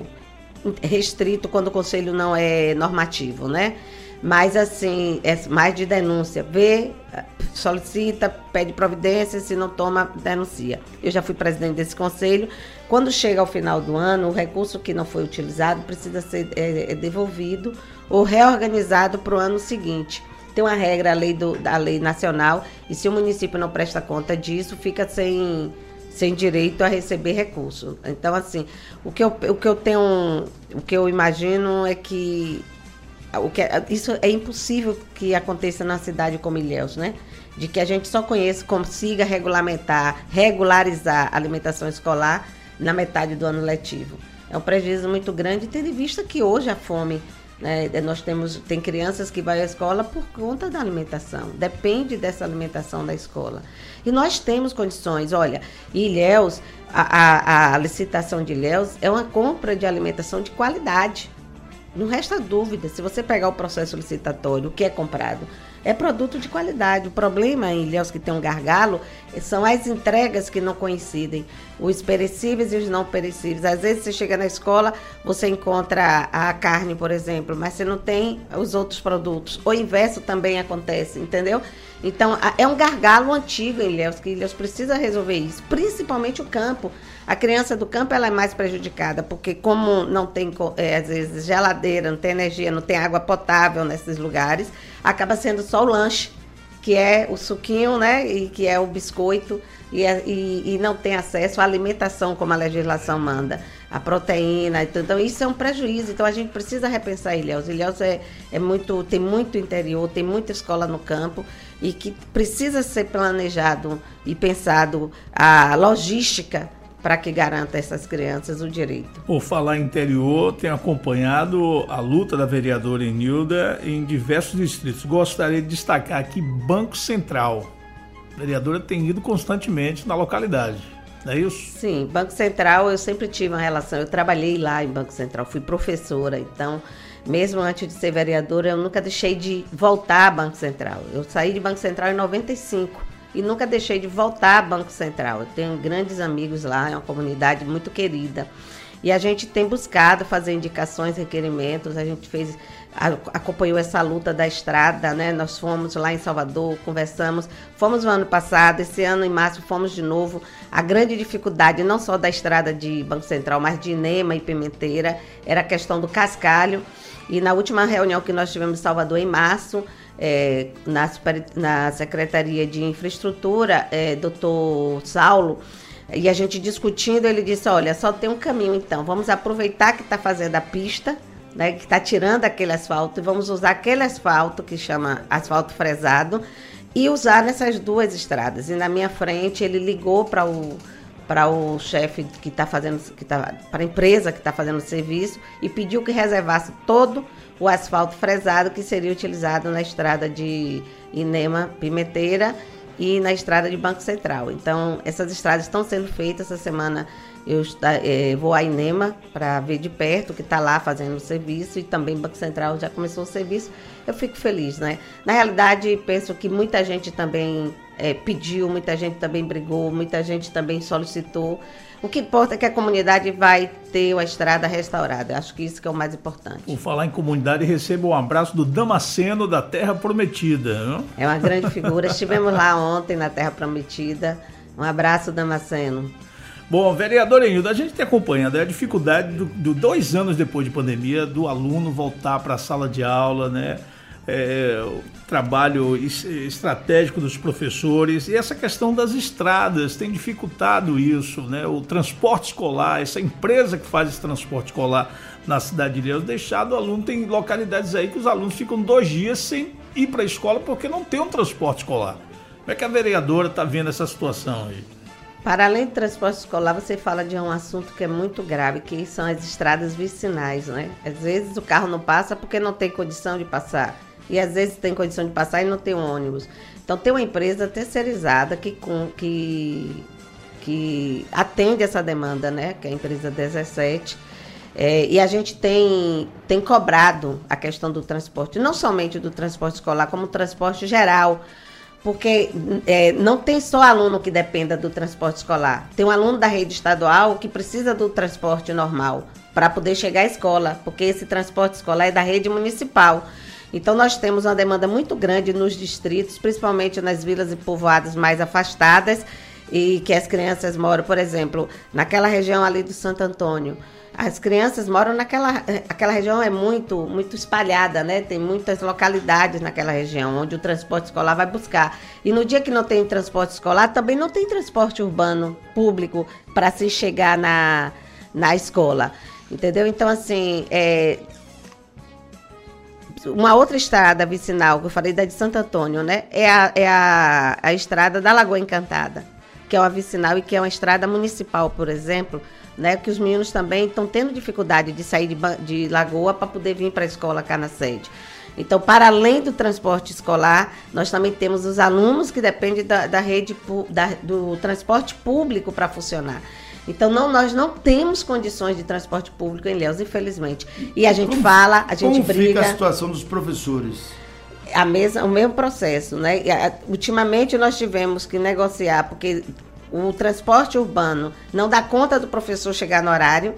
restrito quando o conselho não é normativo, né? Mas, assim, é mais de denúncia. Vê, solicita, pede providência, se não toma, denuncia. Eu já fui presidente desse conselho. Quando chega ao final do ano, o recurso que não foi utilizado precisa ser é, é devolvido ou reorganizado para o ano seguinte. Tem uma regra, a lei, do, a lei nacional, e se o município não presta conta disso, fica sem, sem direito a receber recurso. Então, assim, o que eu, o que eu tenho, o que eu imagino é que, o que isso é impossível que aconteça na cidade como Ilhéus, né? De que a gente só conheça, consiga regulamentar, regularizar a alimentação escolar na metade do ano letivo. É um prejuízo muito grande, tendo em vista que hoje a fome... Né? Nós temos, tem crianças que vão à escola por conta da alimentação, depende dessa alimentação da escola. E nós temos condições, olha, Ilhéus, a, a, a licitação de Ilhéus é uma compra de alimentação de qualidade. não resta dúvida, se você pegar o processo licitatório, o que é comprado, é produto de qualidade. O problema em Ilhéus, que tem um gargalo, são as entregas que não coincidem, os perecíveis e os não perecíveis. Às vezes você chega na escola, você encontra a carne, por exemplo, mas você não tem os outros produtos. O inverso também acontece, entendeu? Então, é um gargalo antigo em Ilhéus, que Ilhéus precisa resolver isso, principalmente o campo. A criança do campo ela é mais prejudicada, porque como não tem, é, às vezes, geladeira, não tem energia, não tem água potável nesses lugares, acaba sendo só o lanche, que é o suquinho, né, e que é o biscoito, e, e, e não tem acesso à alimentação como a legislação manda, a proteína. Então, isso é um prejuízo. Então, a gente precisa repensar Ilhéus. Ilhéus é, é muito, tem muito interior, tem muita escola no campo, e que precisa ser planejado e pensado a logística para que garanta a essas crianças o direito. Por falar em interior, tenho acompanhado a luta da vereadora Enilda em diversos distritos. Gostaria de destacar aqui Banco Central. A vereadora tem ido constantemente na localidade, não é isso? Sim, Banco Central eu sempre tive uma relação, eu trabalhei lá em Banco Central, fui professora, então, mesmo antes de ser vereadora, eu nunca deixei de voltar a Banco Central. Eu saí de Banco Central em noventa e cinco. E nunca deixei de voltar a Banco Central. Eu tenho grandes amigos lá, é uma comunidade muito querida. E a gente tem buscado fazer indicações, requerimentos, a gente fez, acompanhou essa luta da estrada, né? Nós fomos lá em Salvador, conversamos, fomos no ano passado, esse ano em março fomos de novo. A grande dificuldade, não só da estrada de Banco Central, mas de Inema e Pimenteira, era a questão do cascalho. E na última reunião que nós tivemos em Salvador, em março, É, na, super, na Secretaria de Infraestrutura, é, doutor Saulo, e a gente discutindo, ele disse, olha, só tem um caminho então, vamos aproveitar que está fazendo a pista, né, que está tirando aquele asfalto, e vamos usar aquele asfalto que chama asfalto fresado, e usar nessas duas estradas. E na minha frente ele ligou para o para o chefe que está fazendo, que tá, para a empresa que está fazendo o serviço, e pediu que reservasse todo o asfalto fresado que seria utilizado na estrada de Inema Pimenteira e na estrada de Banco Central. Então, essas estradas estão sendo feitas. Essa semana eu é, vou a Inema para ver de perto o que está lá fazendo o serviço, e também Banco Central já começou o serviço. Eu fico feliz, né? Na realidade, penso que muita gente também é, pediu, muita gente também brigou, muita gente também solicitou. O que importa é que a comunidade vai ter a estrada restaurada. Acho que isso que é o mais importante. Por falar em comunidade, recebo um abraço do Damasceno da Terra Prometida. Não? É uma grande figura. Estivemos lá ontem na Terra Prometida. Um abraço, Damasceno. Bom, vereador Enildo, a gente tem acompanhado a dificuldade do, do dois anos depois de pandemia do aluno voltar para a sala de aula, né? É, o trabalho estratégico dos professores, e essa questão das estradas tem dificultado isso, né? O transporte escolar, essa empresa que faz esse transporte escolar na cidade de Ilhéus, deixado o aluno, tem localidades aí que os alunos ficam dois dias sem ir para a escola porque não tem um transporte escolar. Como é que a vereadora está vendo essa situação aí? Para além do transporte escolar, você fala de um assunto que é muito grave, que são as estradas vicinais, né? Às vezes o carro não passa porque não tem condição de passar. E às vezes tem condição de passar e não tem um ônibus. Então tem uma empresa terceirizada que, que, que atende essa demanda, né? Que é a empresa dezessete. É, e a gente tem, tem cobrado a questão do transporte, não somente do transporte escolar, como o transporte geral. Porque é, não tem só aluno que dependa do transporte escolar. Tem um aluno da rede estadual que precisa do transporte normal para poder chegar à escola, porque esse transporte escolar é da rede municipal. Então, nós temos uma demanda muito grande nos distritos, principalmente nas vilas e povoados mais afastadas, e que as crianças moram, por exemplo, naquela região ali do Santo Antônio. As crianças moram naquela aquela região, é muito, muito espalhada, né? Tem muitas localidades naquela região onde o transporte escolar vai buscar. E no dia que não tem transporte escolar, também não tem transporte urbano público para se chegar na, na escola. Entendeu? Então, assim, é, uma outra estrada vicinal, que eu falei da de Santo Antônio, né? É a, é a, a estrada da Lagoa Encantada, que é uma vicinal e que é uma estrada municipal, por exemplo, né, que os meninos também estão tendo dificuldade de sair de, de Lagoa para poder vir para a escola cá na sede. Então, para além do transporte escolar, nós também temos os alunos que dependem da, da rede da, do transporte público para funcionar. Então, não, nós não temos condições de transporte público em Ilhéus, infelizmente. E a gente como, fala, a gente como briga... Como fica a situação dos professores? A mesma, o mesmo processo, né? Ultimamente, nós tivemos que negociar, porque o transporte urbano não dá conta do professor chegar no horário.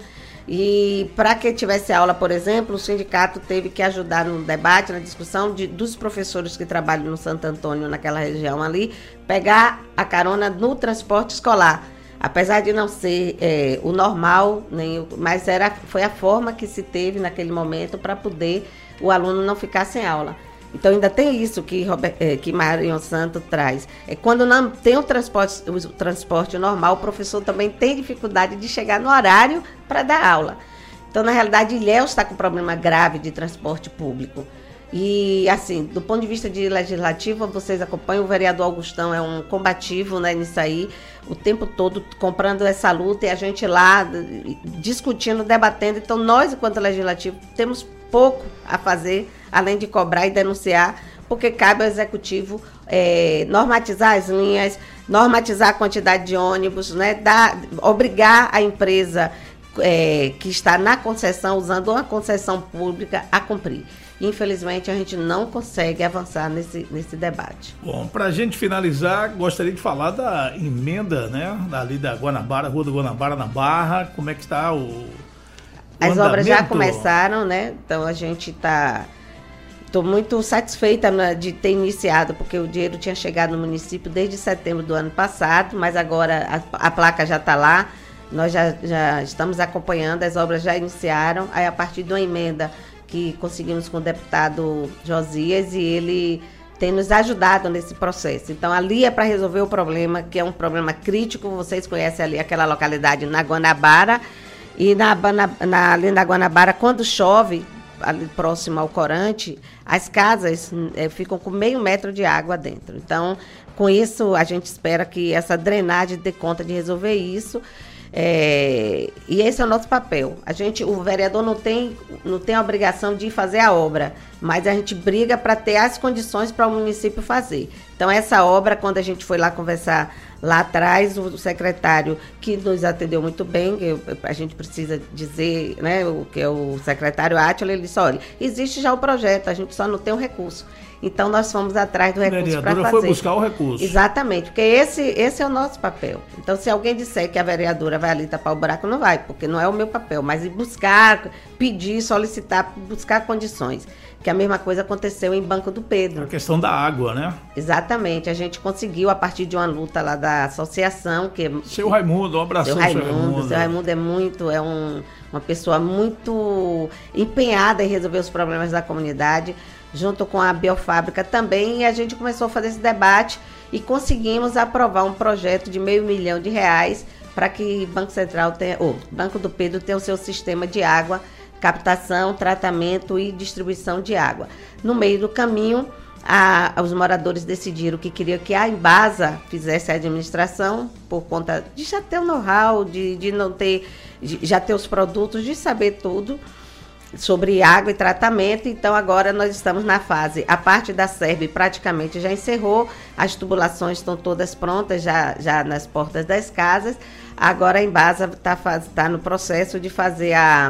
E para que tivesse aula, por exemplo, o sindicato teve que ajudar no debate, na discussão de, dos professores que trabalham no Santo Antônio, naquela região ali, pegar a carona no transporte escolar. Apesar de não ser é, o normal, nem o, mas era, foi a forma que se teve naquele momento para poder o aluno não ficar sem aula. Então ainda tem isso que, Robert, eh, que Marinho Santos traz. É, quando não tem o transporte, o transporte normal, o professor também tem dificuldade de chegar no horário para dar aula. Então, na realidade, Ilhéus está com um problema grave de transporte público. E, assim, do ponto de vista de legislativo, vocês acompanham, o vereador Augustão é um combativo, né, nisso aí, o tempo todo comprando essa luta e a gente lá discutindo, debatendo. Então, nós, enquanto legislativo, temos pouco a fazer, além de cobrar e denunciar, porque cabe ao executivo é, normatizar as linhas, normatizar a quantidade de ônibus, né, dar, obrigar a empresa é, que está na concessão, usando uma concessão pública, a cumprir. Infelizmente, a gente não consegue avançar nesse, nesse debate. Bom, para a gente finalizar, gostaria de falar da emenda, né, ali da Guanabara, Rua do Guanabara, na Barra. Como é que está o... As andamento. Obras já começaram, né? Então a gente está... Estou muito satisfeita de ter iniciado, porque o dinheiro tinha chegado no município desde setembro do ano passado, mas agora a, a placa já está lá, nós já, já estamos acompanhando, as obras já iniciaram, aí a partir de uma emenda que conseguimos com o deputado Josias, e ele tem nos ajudado nesse processo. Então ali é para resolver o problema, que é um problema crítico, vocês conhecem ali aquela localidade na Guanabara, e na, na, na, ali na Guanabara, quando chove, ali próximo ao corante, as casas é, ficam com meio metro de água dentro. Então, com isso, a gente espera que essa drenagem dê conta de resolver isso. É, e esse é o nosso papel. A gente, o vereador não tem, não tem a obrigação de fazer a obra, mas a gente briga para ter as condições para o município fazer. Então, essa obra, quando a gente foi lá conversar lá atrás, o secretário que nos atendeu muito bem, eu, a gente precisa dizer, né, o que é o secretário Átila, ele disse, olha, existe já o projeto, a gente só não tem o recurso. Então, nós fomos atrás do recurso para fazer. Foi buscar o recurso. Exatamente, porque esse, esse é o nosso papel. Então, se alguém disser que a vereadora vai ali tapar o buraco, não vai, porque não é o meu papel, mas ir buscar, pedir, solicitar, buscar condições. Que a mesma coisa aconteceu em Banco do Pedro. A questão da água, né? Exatamente. A gente conseguiu, a partir de uma luta lá da associação, que... Seu Raimundo, um abraço. Seu Raimundo, seu Raimundo. Seu Raimundo é muito, é um, uma pessoa muito empenhada em resolver os problemas da comunidade, junto com a Biofábrica também, e a gente começou a fazer esse debate e conseguimos aprovar um projeto de meio milhão de reais para que Banco Central tenha, ou Banco do Pedro tenha o seu sistema de água, captação, tratamento e distribuição de água. No meio do caminho, a, os moradores decidiram que queriam que a Embasa fizesse a administração, por conta de já ter o know-how, de, de não ter, de, já ter os produtos, de saber tudo sobre água e tratamento. Então agora nós estamos na fase, a parte da S E R B praticamente já encerrou, as tubulações estão todas prontas, já, já nas portas das casas. Agora a Embasa está tá no processo de fazer a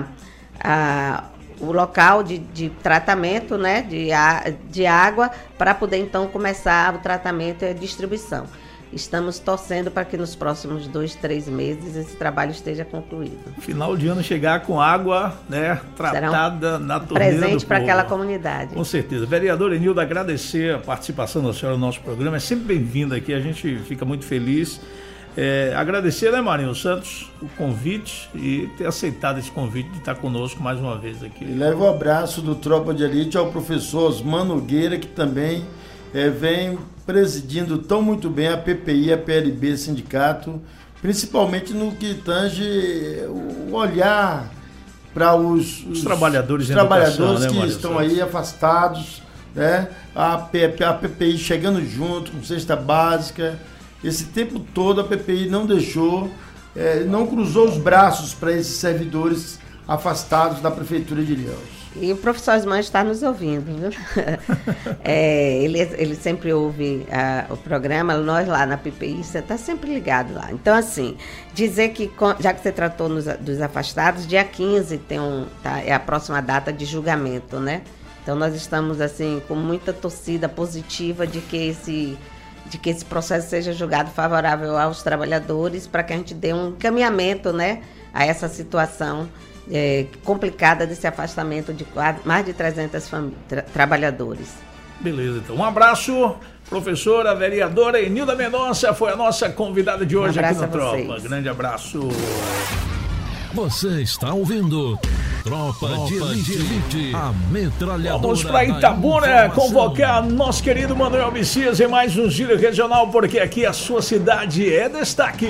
A, o local de, de tratamento, né, de, a, de água, para poder então começar o tratamento e a distribuição. Estamos torcendo para que nos próximos dois, três meses esse trabalho esteja concluído. Final de ano chegar com água, né, tratada na torneira do presente para povo. Aquela comunidade. Com certeza. Vereadora Enilda, agradecer a participação da senhora no nosso programa. É sempre bem-vinda aqui, a gente fica muito feliz. É, agradecer, né, Marinho Santos, o convite e ter aceitado esse convite de estar conosco mais uma vez aqui. E leva o abraço do Tropa de Elite ao professor Osman Nogueira, que também é, vem presidindo tão muito bem a P P I, a P L B, sindicato, principalmente no que tange o olhar para os, os, os trabalhadores, os trabalhadores educação, que né, estão Santos? aí afastados, né? a, P, a P P I chegando junto com cesta básica. Esse tempo todo a P P I não deixou, é, não cruzou os braços para esses servidores afastados da Prefeitura de Ilhéus. E o professor Osman está nos ouvindo, viu? é, ele, ele sempre ouve uh, o programa, nós lá na P P I, você está sempre ligado lá. Então, assim, dizer que, já que você tratou nos, dos afastados, dia quinze tem um, tá, é a próxima data de julgamento, né? Então, nós estamos, assim, com muita torcida positiva de que esse... de que esse processo seja julgado favorável aos trabalhadores, para que a gente dê um encaminhamento, né, a essa situação é, complicada desse afastamento de quase, mais de trezentos tra- trabalhadores. Beleza, então. Um abraço, professora, vereadora Enilda Mendonça, foi a nossa convidada de hoje um aqui no Tropa. Grande abraço. Você está ouvindo Tropa, Tropa de Elite, Elite, a metralhadora. Vamos para Itabuna convocar nosso querido Manuel Messias em mais um giro regional, porque aqui a sua cidade é destaque.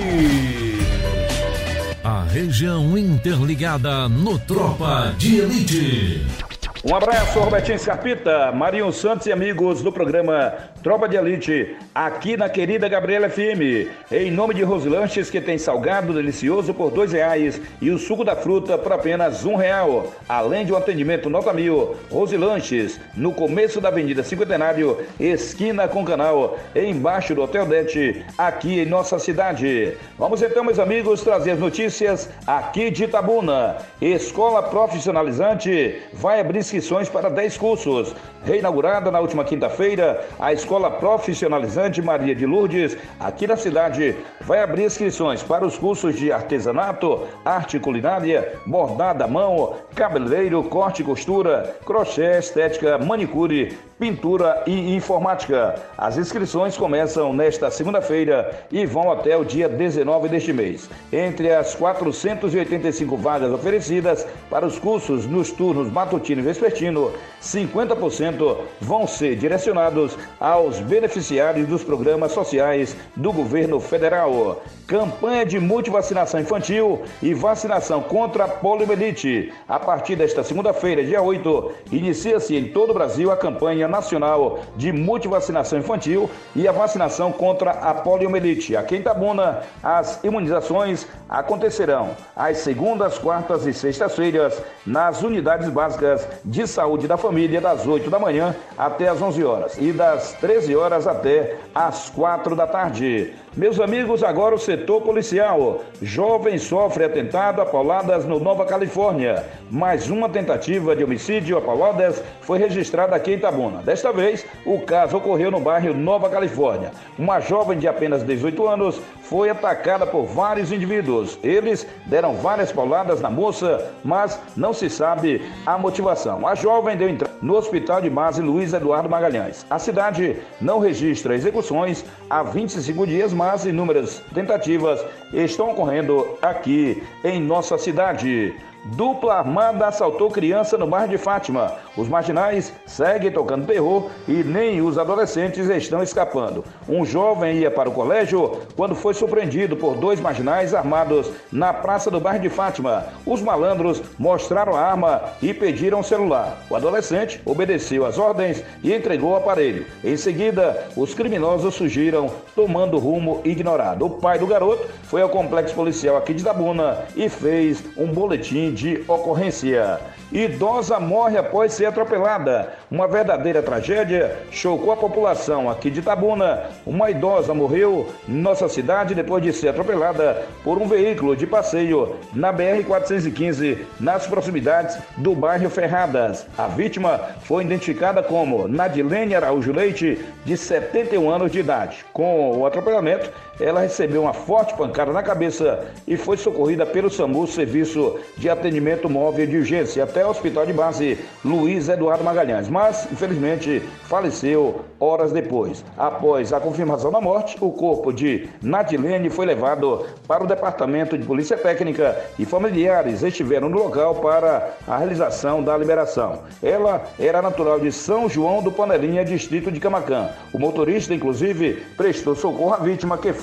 A região interligada no Tropa de Elite. Um abraço, Robertinho Scarpita, Marinho Santos e amigos do programa Tropa de Elite, aqui na querida Gabriela F M. Em nome de Rosilanches, que tem salgado delicioso por dois reais e o suco da fruta por apenas um real. Além de um atendimento nota mil, Rosilanches, no começo da Avenida Cinquentenário, esquina com canal, embaixo do Hotel Det, aqui em nossa cidade. Vamos então, meus amigos, trazer as notícias aqui de Itabuna. Escola Profissionalizante vai abrir inscrições para dez cursos. Reinaugurada na última quinta-feira, a Escola Profissionalizante Maria de Lourdes, aqui na cidade, vai abrir inscrições para os cursos de artesanato, arte culinária, bordado à mão, cabeleireiro, corte e costura, crochê, estética, manicure, pintura e informática. As inscrições começam nesta segunda-feira e vão até o dia dezenove deste mês. Entre as quatrocentas e oitenta e cinco vagas oferecidas para os cursos nos turnos matutino e vespertino, cinquenta por cento vão ser direcionados aos beneficiários dos programas sociais do governo federal. Campanha de multivacinação infantil e vacinação contra a poliomielite. A partir desta segunda-feira, dia oito, inicia-se em todo o Brasil a campanha nacional de multivacinação infantil e a vacinação contra a poliomielite. Aqui em Itabuna, as imunizações acontecerão às segundas, quartas e sextas-feiras nas unidades básicas de saúde da família, das oito da manhã até as onze horas e das treze horas até as quatro da tarde. Meus amigos, agora o setor policial. Jovem sofre atentado a pauladas no Nova Califórnia. Mais uma tentativa de homicídio a pauladas foi registrada aqui em Itabuna. Desta vez, o caso ocorreu no bairro Nova Califórnia. Uma jovem de apenas dezoito anos foi atacada por vários indivíduos. Eles deram várias pauladas na moça, mas não se sabe a motivação. A jovem deu entrada no hospital de base Luiz Eduardo Magalhães. A cidade não registra execuções há vinte e cinco dias, mas inúmeras tentativas estão ocorrendo aqui em nossa cidade. Dupla armada assaltou criança no bairro de Fátima. Os marginais seguem tocando terror e nem os adolescentes estão escapando. Um jovem ia para o colégio quando foi surpreendido por dois marginais armados na praça do bairro de Fátima. Os malandros mostraram a arma e pediram o celular. O adolescente obedeceu às ordens e entregou o aparelho. Em seguida, os criminosos fugiram, tomando rumo ignorado. O pai do garoto foi ao complexo policial aqui de Itabuna e fez um boletim de ocorrência. Idosa morre após ser atropelada. Uma verdadeira tragédia chocou a população aqui de Itabuna. Uma idosa morreu em nossa cidade depois de ser atropelada por um veículo de passeio na B R quatrocentos e quinze, nas proximidades do bairro Ferradas. A vítima foi identificada como Nadilene Araújo Leite, de setenta e um anos de idade. Com o atropelamento, ela recebeu uma forte pancada na cabeça e foi socorrida pelo SAMU, Serviço de Atendimento Móvel de Urgência, até o Hospital de Base Luiz Eduardo Magalhães, mas, infelizmente, faleceu horas depois. Após a confirmação da morte, o corpo de Nadilene foi levado para o Departamento de Polícia Técnica e familiares estiveram no local para a realização da liberação. Ela era natural de São João do Panelinha, distrito de Camaquã. O motorista, inclusive, prestou socorro à vítima, que foi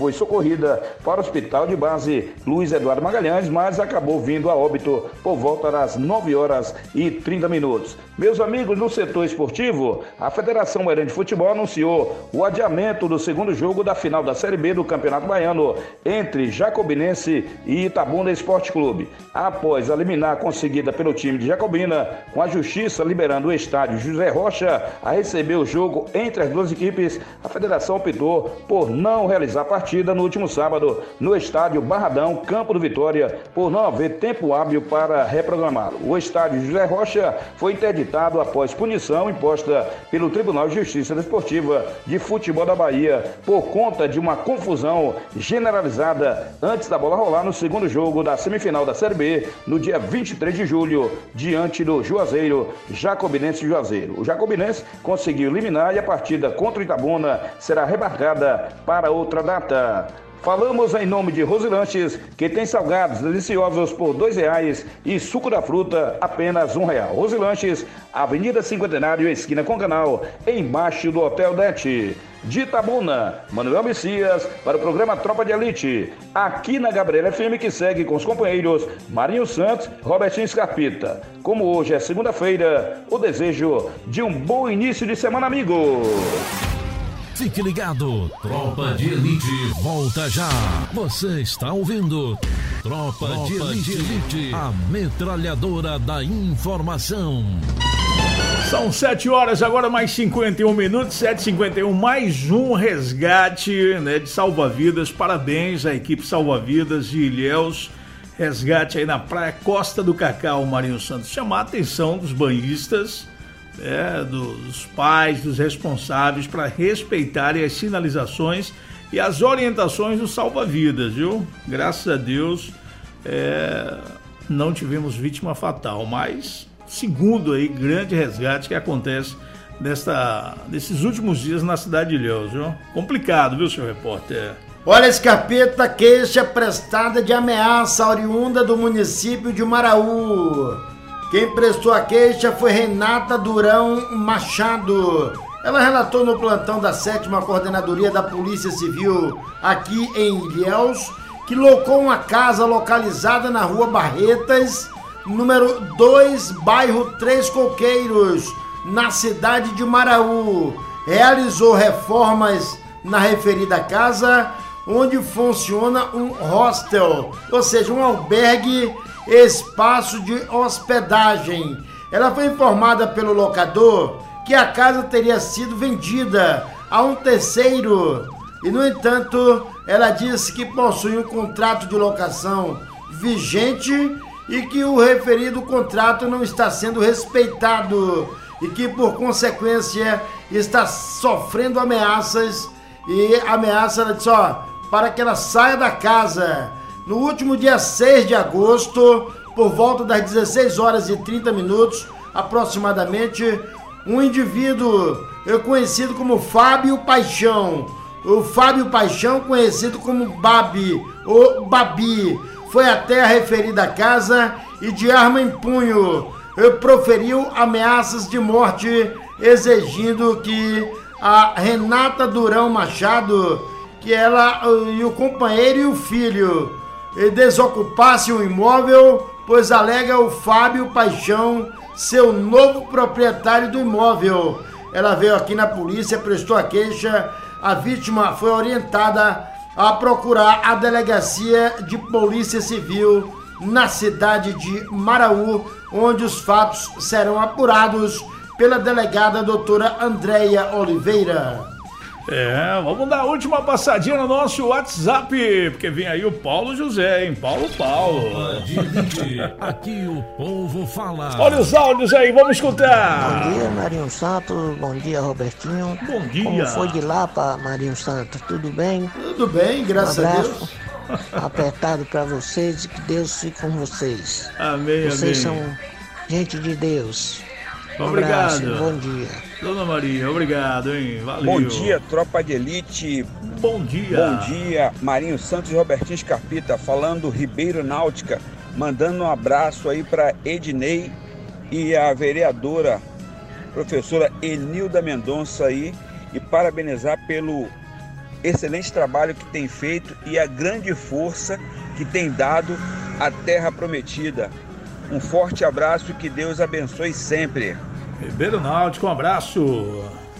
foi socorrida para o Hospital de Base Luiz Eduardo Magalhães, mas acabou vindo a óbito por volta das nove horas e trinta minutos. Meus amigos, no setor esportivo, a Federação Baiana de Futebol anunciou o adiamento do segundo jogo da final da Série B do Campeonato Baiano entre Jacobinense e Itabuna Esporte Clube. Após a liminar conseguida pelo time de Jacobina, com a Justiça liberando o estádio José Rocha a receber o jogo entre as duas equipes, a Federação optou por não realizar a partida no último sábado no estádio Barradão, Campo do Vitória, por não haver tempo hábil para reprogramá-lo. O estádio José Rocha foi interditado após punição imposta pelo Tribunal de Justiça Desportiva de Futebol da Bahia por conta de uma confusão generalizada antes da bola rolar no segundo jogo da semifinal da Série B, no dia vinte e três de julho, diante do Juazeiro, Jacobinense Juazeiro. O Jacobinense conseguiu eliminar e a partida contra o Itabuna será remarcada para outra data. Falamos em nome de Rosilanches, que tem salgados deliciosos por dois reais e suco da fruta apenas um real. Rosilanches, Avenida Cinquentenário, esquina com Canal, embaixo do Hotel Det. De Itabuna, Manuel Messias, para o programa Tropa de Elite, aqui na Gabriela F M, que segue com os companheiros Marinho Santos e Robertinho Scarpita. Como hoje é segunda-feira, o desejo de um bom início de semana, amigo. Fique ligado, Tropa de Elite volta já. Você está ouvindo Tropa, Tropa de, Elite, de Elite, a metralhadora da informação. São sete horas, agora mais cinquenta e um minutos, sete e cinquenta e um, mais um resgate, né, de salva-vidas. Parabéns à equipe salva-vidas de Ilhéus. Resgate aí na praia Costa do Cacau, Marinho Santos. Chamar a atenção dos banhistas, É, dos pais, dos responsáveis, para respeitarem as sinalizações e as orientações do salva-vidas, viu? Graças a Deus é, não tivemos vítima fatal, mas segundo aí, grande resgate que acontece nesta, nesses últimos dias na cidade de Ilhéus, viu? Complicado, viu, senhor repórter? Olha, Scarpeta, queixa prestada de ameaça oriunda do município de Maraú. Quem prestou a queixa foi Renata Durão Machado. Ela relatou no plantão da sétima Coordenadoria da Polícia Civil aqui em Ilhéus que locou uma casa localizada na Rua Barretas, número dois, bairro Três Coqueiros, na cidade de Maraú. Realizou reformas na referida casa, onde funciona um hostel, ou seja, um albergue, espaço de hospedagem. Ela foi informada pelo locador que a casa teria sido vendida a um terceiro e, no entanto, ela disse que possui um contrato de locação vigente e que o referido contrato não está sendo respeitado e que, por consequência, está sofrendo ameaças e ameaça, ela disse, ó, para que ela saia da casa. No último dia seis de agosto, por volta das dezesseis horas e trinta minutos, aproximadamente, um indivíduo conhecido como Fábio Paixão, o Fábio Paixão, conhecido como Babi, ou Babi, foi até a referida casa e, de arma em punho, proferiu ameaças de morte, exigindo que a Renata Durão Machado, que ela e o companheiro e o filho desocupasse o imóvel, pois alega o Fábio Paixão seu novo proprietário do imóvel. Ela veio aqui na polícia, prestou a queixa. A vítima foi orientada a procurar a delegacia de polícia civil na cidade de Maraú, onde os fatos serão apurados pela delegada doutora Andréia Oliveira. É, vamos dar a última passadinha no nosso WhatsApp, porque vem aí o Paulo José, hein? Paulo Paulo. Aqui o povo fala. Olha os áudios aí, vamos escutar. Bom dia, Marinho Santos. Bom dia, Robertinho. Bom dia. Como foi de lá para Marinho Santos? Tudo bem? Tudo bem, graças um a Deus. Apertado para vocês e que Deus fique com vocês. Amém, vocês amém. são gente de Deus. Um Obrigado. abraço, bom dia. Dona Maria, obrigado, hein? Valeu. Bom dia, tropa de elite. Bom dia. Bom dia, Marinho Santos e Robertinho Scarpita, falando Ribeiro Náutica, mandando um abraço aí para Ednei e a vereadora, professora Enilda Mendonça aí, e parabenizar pelo excelente trabalho que tem feito e a grande força que tem dado à Terra Prometida. Um forte abraço e que Deus abençoe sempre. Ribeiro Náutico, um abraço.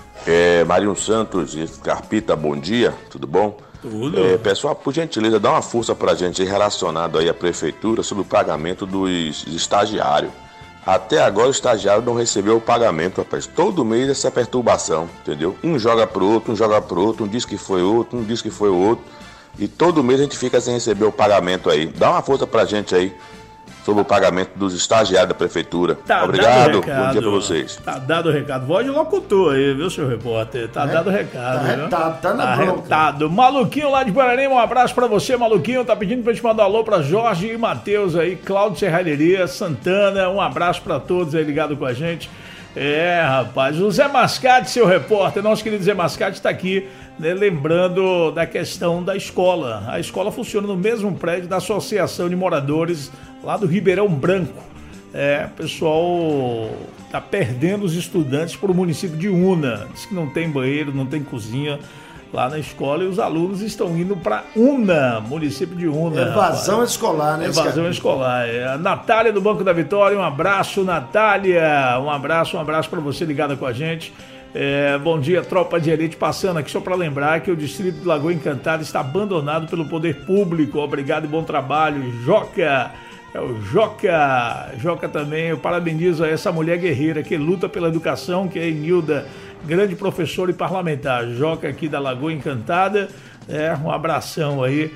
É, Marinho Santos e Scarpita, bom dia, tudo bom? Tudo. É, pessoal, por gentileza, dá uma força pra gente aí relacionado aí à prefeitura sobre o pagamento dos estagiários. Até agora o estagiário não recebeu o pagamento, rapaz. Todo mês essa perturbação, entendeu? Um joga pro outro, um joga pro outro, um diz que foi outro, um diz que foi outro. E todo mês a gente fica sem receber o pagamento aí. Dá uma força pra gente aí sobre o pagamento dos estagiários da prefeitura. Tá Obrigado, dado bom dia pra vocês. Tá dado o recado. Voz de locutor aí, viu, senhor repórter? Tá é, dado o recado, tá viu? Retado, tá na tá bronca. retado. Maluquinho lá de Guararema, um abraço pra você, Maluquinho. Tá pedindo pra gente mandar alô pra Jorge e Matheus aí, Cláudio Serralheria, Santana. Um abraço pra todos aí ligado com a gente. É, rapaz, o Zé Mascate, seu repórter, nosso querido Zé Mascate tá aqui, né, lembrando da questão da escola. A escola funciona no mesmo prédio da Associação de Moradores lá do Ribeirão Branco. É, o pessoal tá perdendo os estudantes para o município de Una. Diz que não tem banheiro, não tem cozinha lá na escola e os alunos estão indo para Una, município de Una. Evasão rapaz. escolar, né? Evasão escolar. É. A Natália do Banco da Vitória, um abraço, Natália. Um abraço, um abraço para você ligada com a gente. É, bom dia, tropa de elite, passando aqui só para lembrar que o distrito de Lagoa Encantada está abandonado pelo poder público. Obrigado e bom trabalho, Joca. É o Joca. Joca também, eu parabenizo a essa mulher guerreira que luta pela educação, que é a Enilda, grande professora e parlamentar. Joca aqui da Lagoa Encantada, é, um abração aí.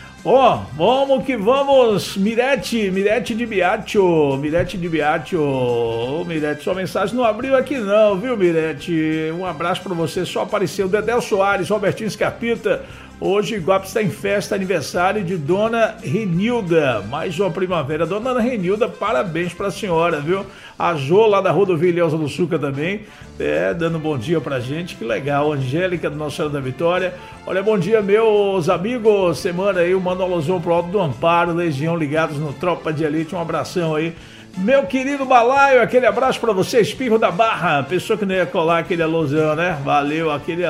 Ó, oh, vamos que vamos, Mirete, Mirete de Biatio, Mirete de Biatio, ô oh, Mirete, sua mensagem não abriu aqui não, viu, Mirete? Um abraço pra você, só apareceu Dedé Soares, Robertinho Scarpita. Hoje Iguape está em festa, aniversário de Dona Renilda, mais uma primavera. Dona Renilda, parabéns para a senhora, viu? A Jô lá da rodovia Ilhéusa do Suca também, é, dando um bom dia pra gente, que legal. Angélica do Nossa Senhora da Vitória, olha, bom dia meus amigos, semana aí, manda um alusão pro Alto do Amparo, Legião ligados no Tropa de Elite, um abração aí. Meu querido Balaio, aquele abraço pra você, Espirro da Barra, pessoa que não ia colar aquele alôzão, né? Valeu, aquele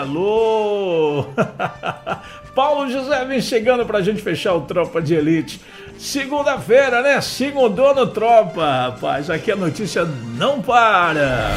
alô. Paulo José vem chegando pra gente fechar o Tropa de Elite. Segunda-feira, né? Segundou no Tropa, rapaz, aqui a notícia não para.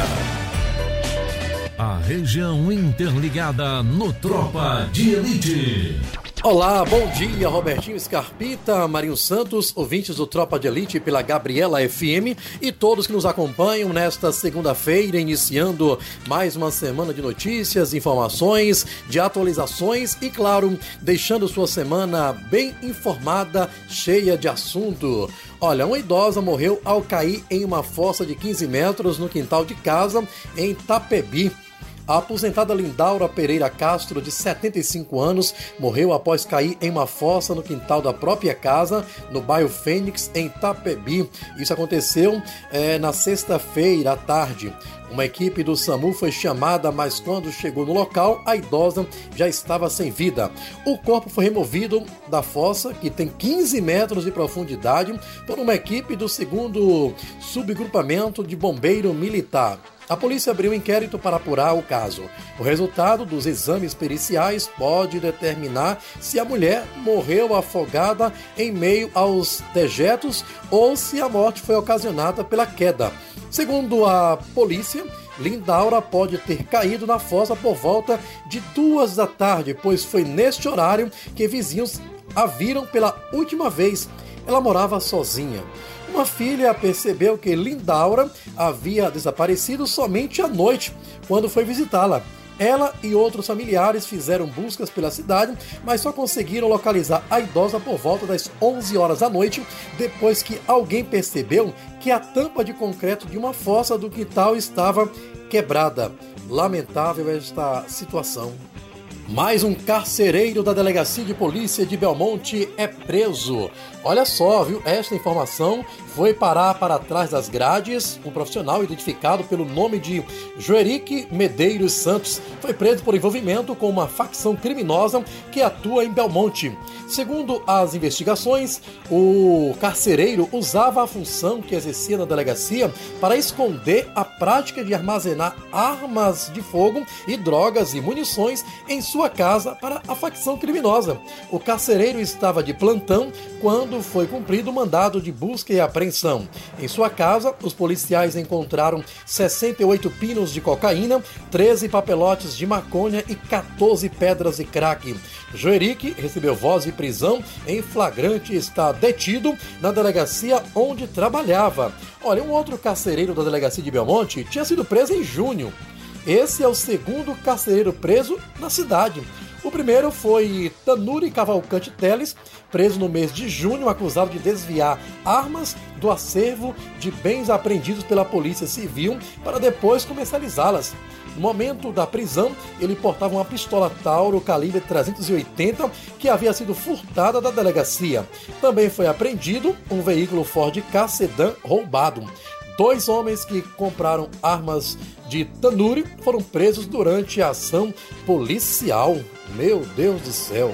A região interligada no Tropa de Elite. Olá, bom dia, Robertinho Scarpita, Marinho Santos, ouvintes do Tropa de Elite pela Gabriela F M e todos que nos acompanham nesta segunda-feira, iniciando mais uma semana de notícias, informações, de atualizações e, claro, deixando sua semana bem informada, cheia de assunto. Olha, uma idosa morreu ao cair em uma fossa de quinze metros no quintal de casa em Tapebi. A aposentada Lindaura Pereira Castro, de setenta e cinco anos, morreu após cair em uma fossa no quintal da própria casa, no bairro Fênix, em Tapebi. Isso aconteceu é, na sexta-feira à tarde. Uma equipe do SAMU foi chamada, mas quando chegou no local, a idosa já estava sem vida. O corpo foi removido da fossa, que tem quinze metros de profundidade, por uma equipe do segundo subgrupamento de bombeiro militar. A polícia abriu um inquérito para apurar o caso. O resultado dos exames periciais pode determinar se a mulher morreu afogada em meio aos dejetos ou se a morte foi ocasionada pela queda. Segundo a polícia, Lindaura pode ter caído na fossa por volta de duas da tarde, pois foi neste horário que vizinhos a viram pela última vez. Ela morava sozinha. Uma filha percebeu que Lindaura havia desaparecido somente à noite, quando foi visitá-la. Ela e outros familiares fizeram buscas pela cidade, mas só conseguiram localizar a idosa por volta das onze horas da noite, depois que alguém percebeu que a tampa de concreto de uma fossa do quintal estava quebrada. Lamentável esta situação. Mais um carcereiro da Delegacia de Polícia de Belmonte é preso. Olha só, viu? Esta informação foi parar para trás das grades. Um profissional identificado pelo nome de Joerique Medeiros Santos foi preso por envolvimento com uma facção criminosa que atua em Belmonte. Segundo as investigações, o carcereiro usava a função que exercia na delegacia para esconder a prática de armazenar armas de fogo e drogas e munições em sua casa para a facção criminosa. O carcereiro estava de plantão quando foi cumprido o mandado de busca e apreensão. Em sua casa, os policiais encontraram sessenta e oito pinos de cocaína, treze papelotes de maconha e quatorze pedras de crack. Joerique recebeu voz de prisão em flagrante e está detido na delegacia onde trabalhava. Olha, um outro carcereiro da delegacia de Belmonte tinha sido preso em junho. Esse é o segundo carcereiro preso na cidade. O primeiro foi Tanuri Cavalcante Teles, preso no mês de junho, acusado de desviar armas do acervo de bens apreendidos pela Polícia Civil para depois comercializá-las. No momento da prisão, ele portava uma pistola Tauro calibre trezentos e oitenta que havia sido furtada da delegacia. Também foi apreendido um veículo Ford Ka Sedan roubado. Dois homens que compraram armas de Tanuri foram presos durante a ação policial. Meu Deus do céu!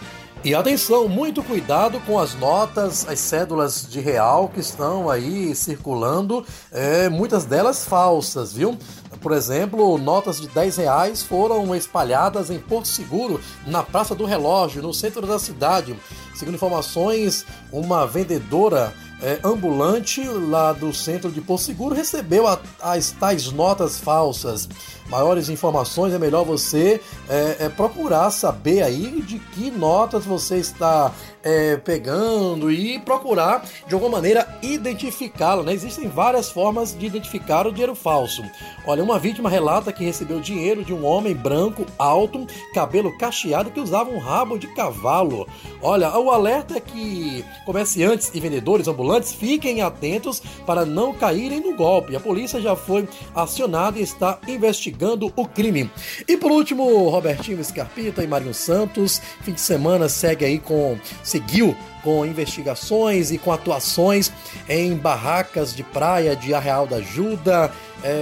E atenção, muito cuidado com as notas, as cédulas de real que estão aí circulando, é, muitas delas falsas, viu? Por exemplo, notas de dez reais foram espalhadas em Porto Seguro, na Praça do Relógio, no centro da cidade. Segundo informações, uma vendedora é, ambulante lá do centro de Porto Seguro recebeu a, as tais notas falsas. Maiores informações é melhor você é, é, procurar saber aí de que notas você está é, pegando e procurar de alguma maneira identificá-lo, né? Existem várias formas de identificar o dinheiro falso. Olha, uma vítima relata que recebeu dinheiro de um homem branco, alto, cabelo cacheado que usava um rabo de cavalo. Olha, o alerta é que comerciantes e vendedores ambulantes fiquem atentos para não caírem no golpe. A polícia já foi acionada e está investigando o crime. E por último, Robertinho Scarpita e Marinho Santos, fim de semana segue aí com, seguiu com investigações e com atuações em barracas de praia de Arraial da Ajuda,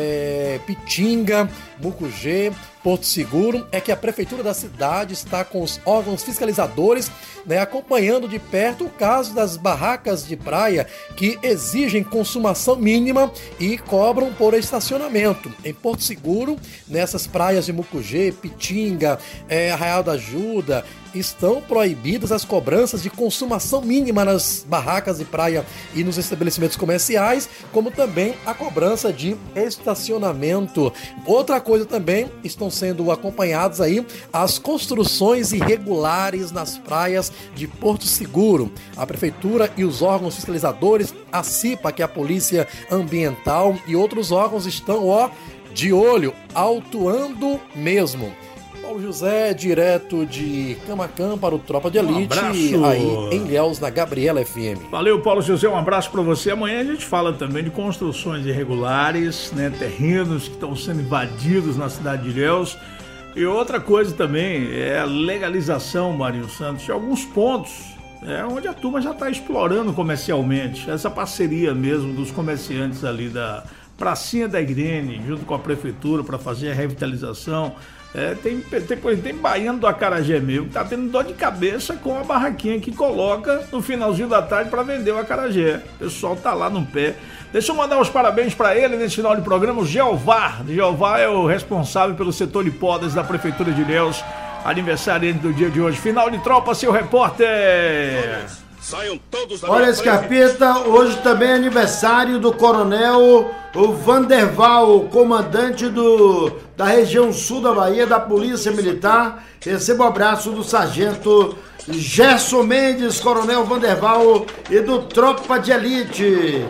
é, Pitinga, Mucugê, Porto Seguro. É que a prefeitura da cidade está com os órgãos fiscalizadores, né, acompanhando de perto o caso das barracas de praia que exigem consumação mínima e cobram por estacionamento. Em Porto Seguro, nessas praias de Mucugê, Pitinga, é, Arraial da Ajuda, estão proibidas as cobranças de consumação mínima nas barracas de praia e nos estabelecimentos comerciais, como também a cobrança de estacionamento. Outra coisa também, estão sendo acompanhados aí as construções irregulares nas praias de Porto Seguro. A prefeitura e os órgãos fiscalizadores, a CIPA, que é a Polícia Ambiental, e outros órgãos estão, ó, de olho, autuando mesmo. Paulo José, direto de Camacan para o Tropa de Elite, um aí em Ilhéus, na Gabriela F M. Valeu, Paulo José, um abraço para você. Amanhã a gente fala também de construções irregulares, né, terrenos que estão sendo invadidos na cidade de Ilhéus. E outra coisa também é a legalização, Marinho Santos, de alguns pontos, é, onde a turma já está explorando comercialmente. Essa parceria mesmo dos comerciantes ali da Pracinha da Irene, junto com a prefeitura, para fazer a revitalização. É, tem, tem, tem baiano do acarajé mesmo, tá tendo dor de cabeça com a barraquinha que coloca no finalzinho da tarde para vender o acarajé. O pessoal tá lá no pé. Deixa eu mandar os parabéns para ele nesse final de programa. O Jeová. Jeová é o responsável pelo setor de podas da Prefeitura de Ilhéus. Aniversário do dia de hoje. Final de tropa, seu repórter. Saiam todos da Olha, Scarpita, hoje também é aniversário do coronel o Vanderval, comandante do, da região sul da Bahia, da Polícia Militar. Receba o abraço do sargento Gerson Mendes, coronel Vanderval, e do Tropa de Elite.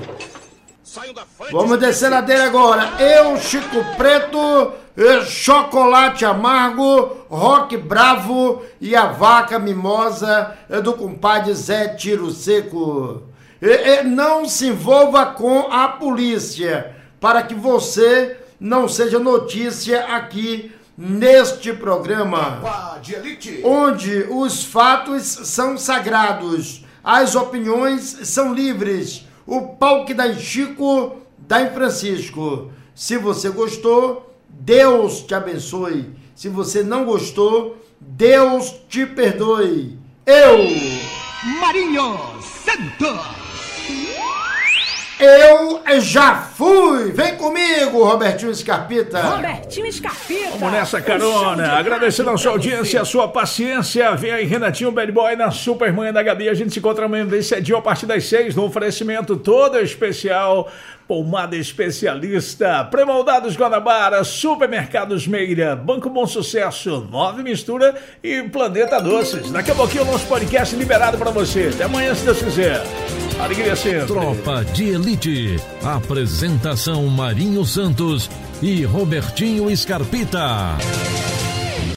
Vamos descer a dele agora. Eu, Chico Preto, Chocolate Amargo, Rock Bravo e a Vaca Mimosa do compadre Zé Tiro Seco. E, e não se envolva com a polícia, para que você não seja notícia aqui neste programa, onde os fatos são sagrados. As opiniões são livres. O pau que dá em Chico, dá em Francisco. Se você gostou, Deus te abençoe. Se você não gostou, Deus te perdoe. Eu, Marinho Santos. Eu já fui. Vem comigo, Robertinho Scarpita. Robertinho Scarpita. Vamos nessa carona. Agradecendo a sua audiência, a sua paciência. Vem aí, Renatinho Bad Boy na Supermanhã da Gabi. A gente se encontra amanhã desse dia a partir das seis, no oferecimento todo especial. Pomada Especialista, Premoldados Guanabara, Supermercados Meira, Banco Bom Sucesso, Nove Mistura e Planeta Doces. Daqui a pouquinho o nosso podcast liberado para você. Até amanhã, se Deus quiser. Alegria sempre. Tropa de Elite. Apresentação Marinho Santos e Robertinho Scarpita.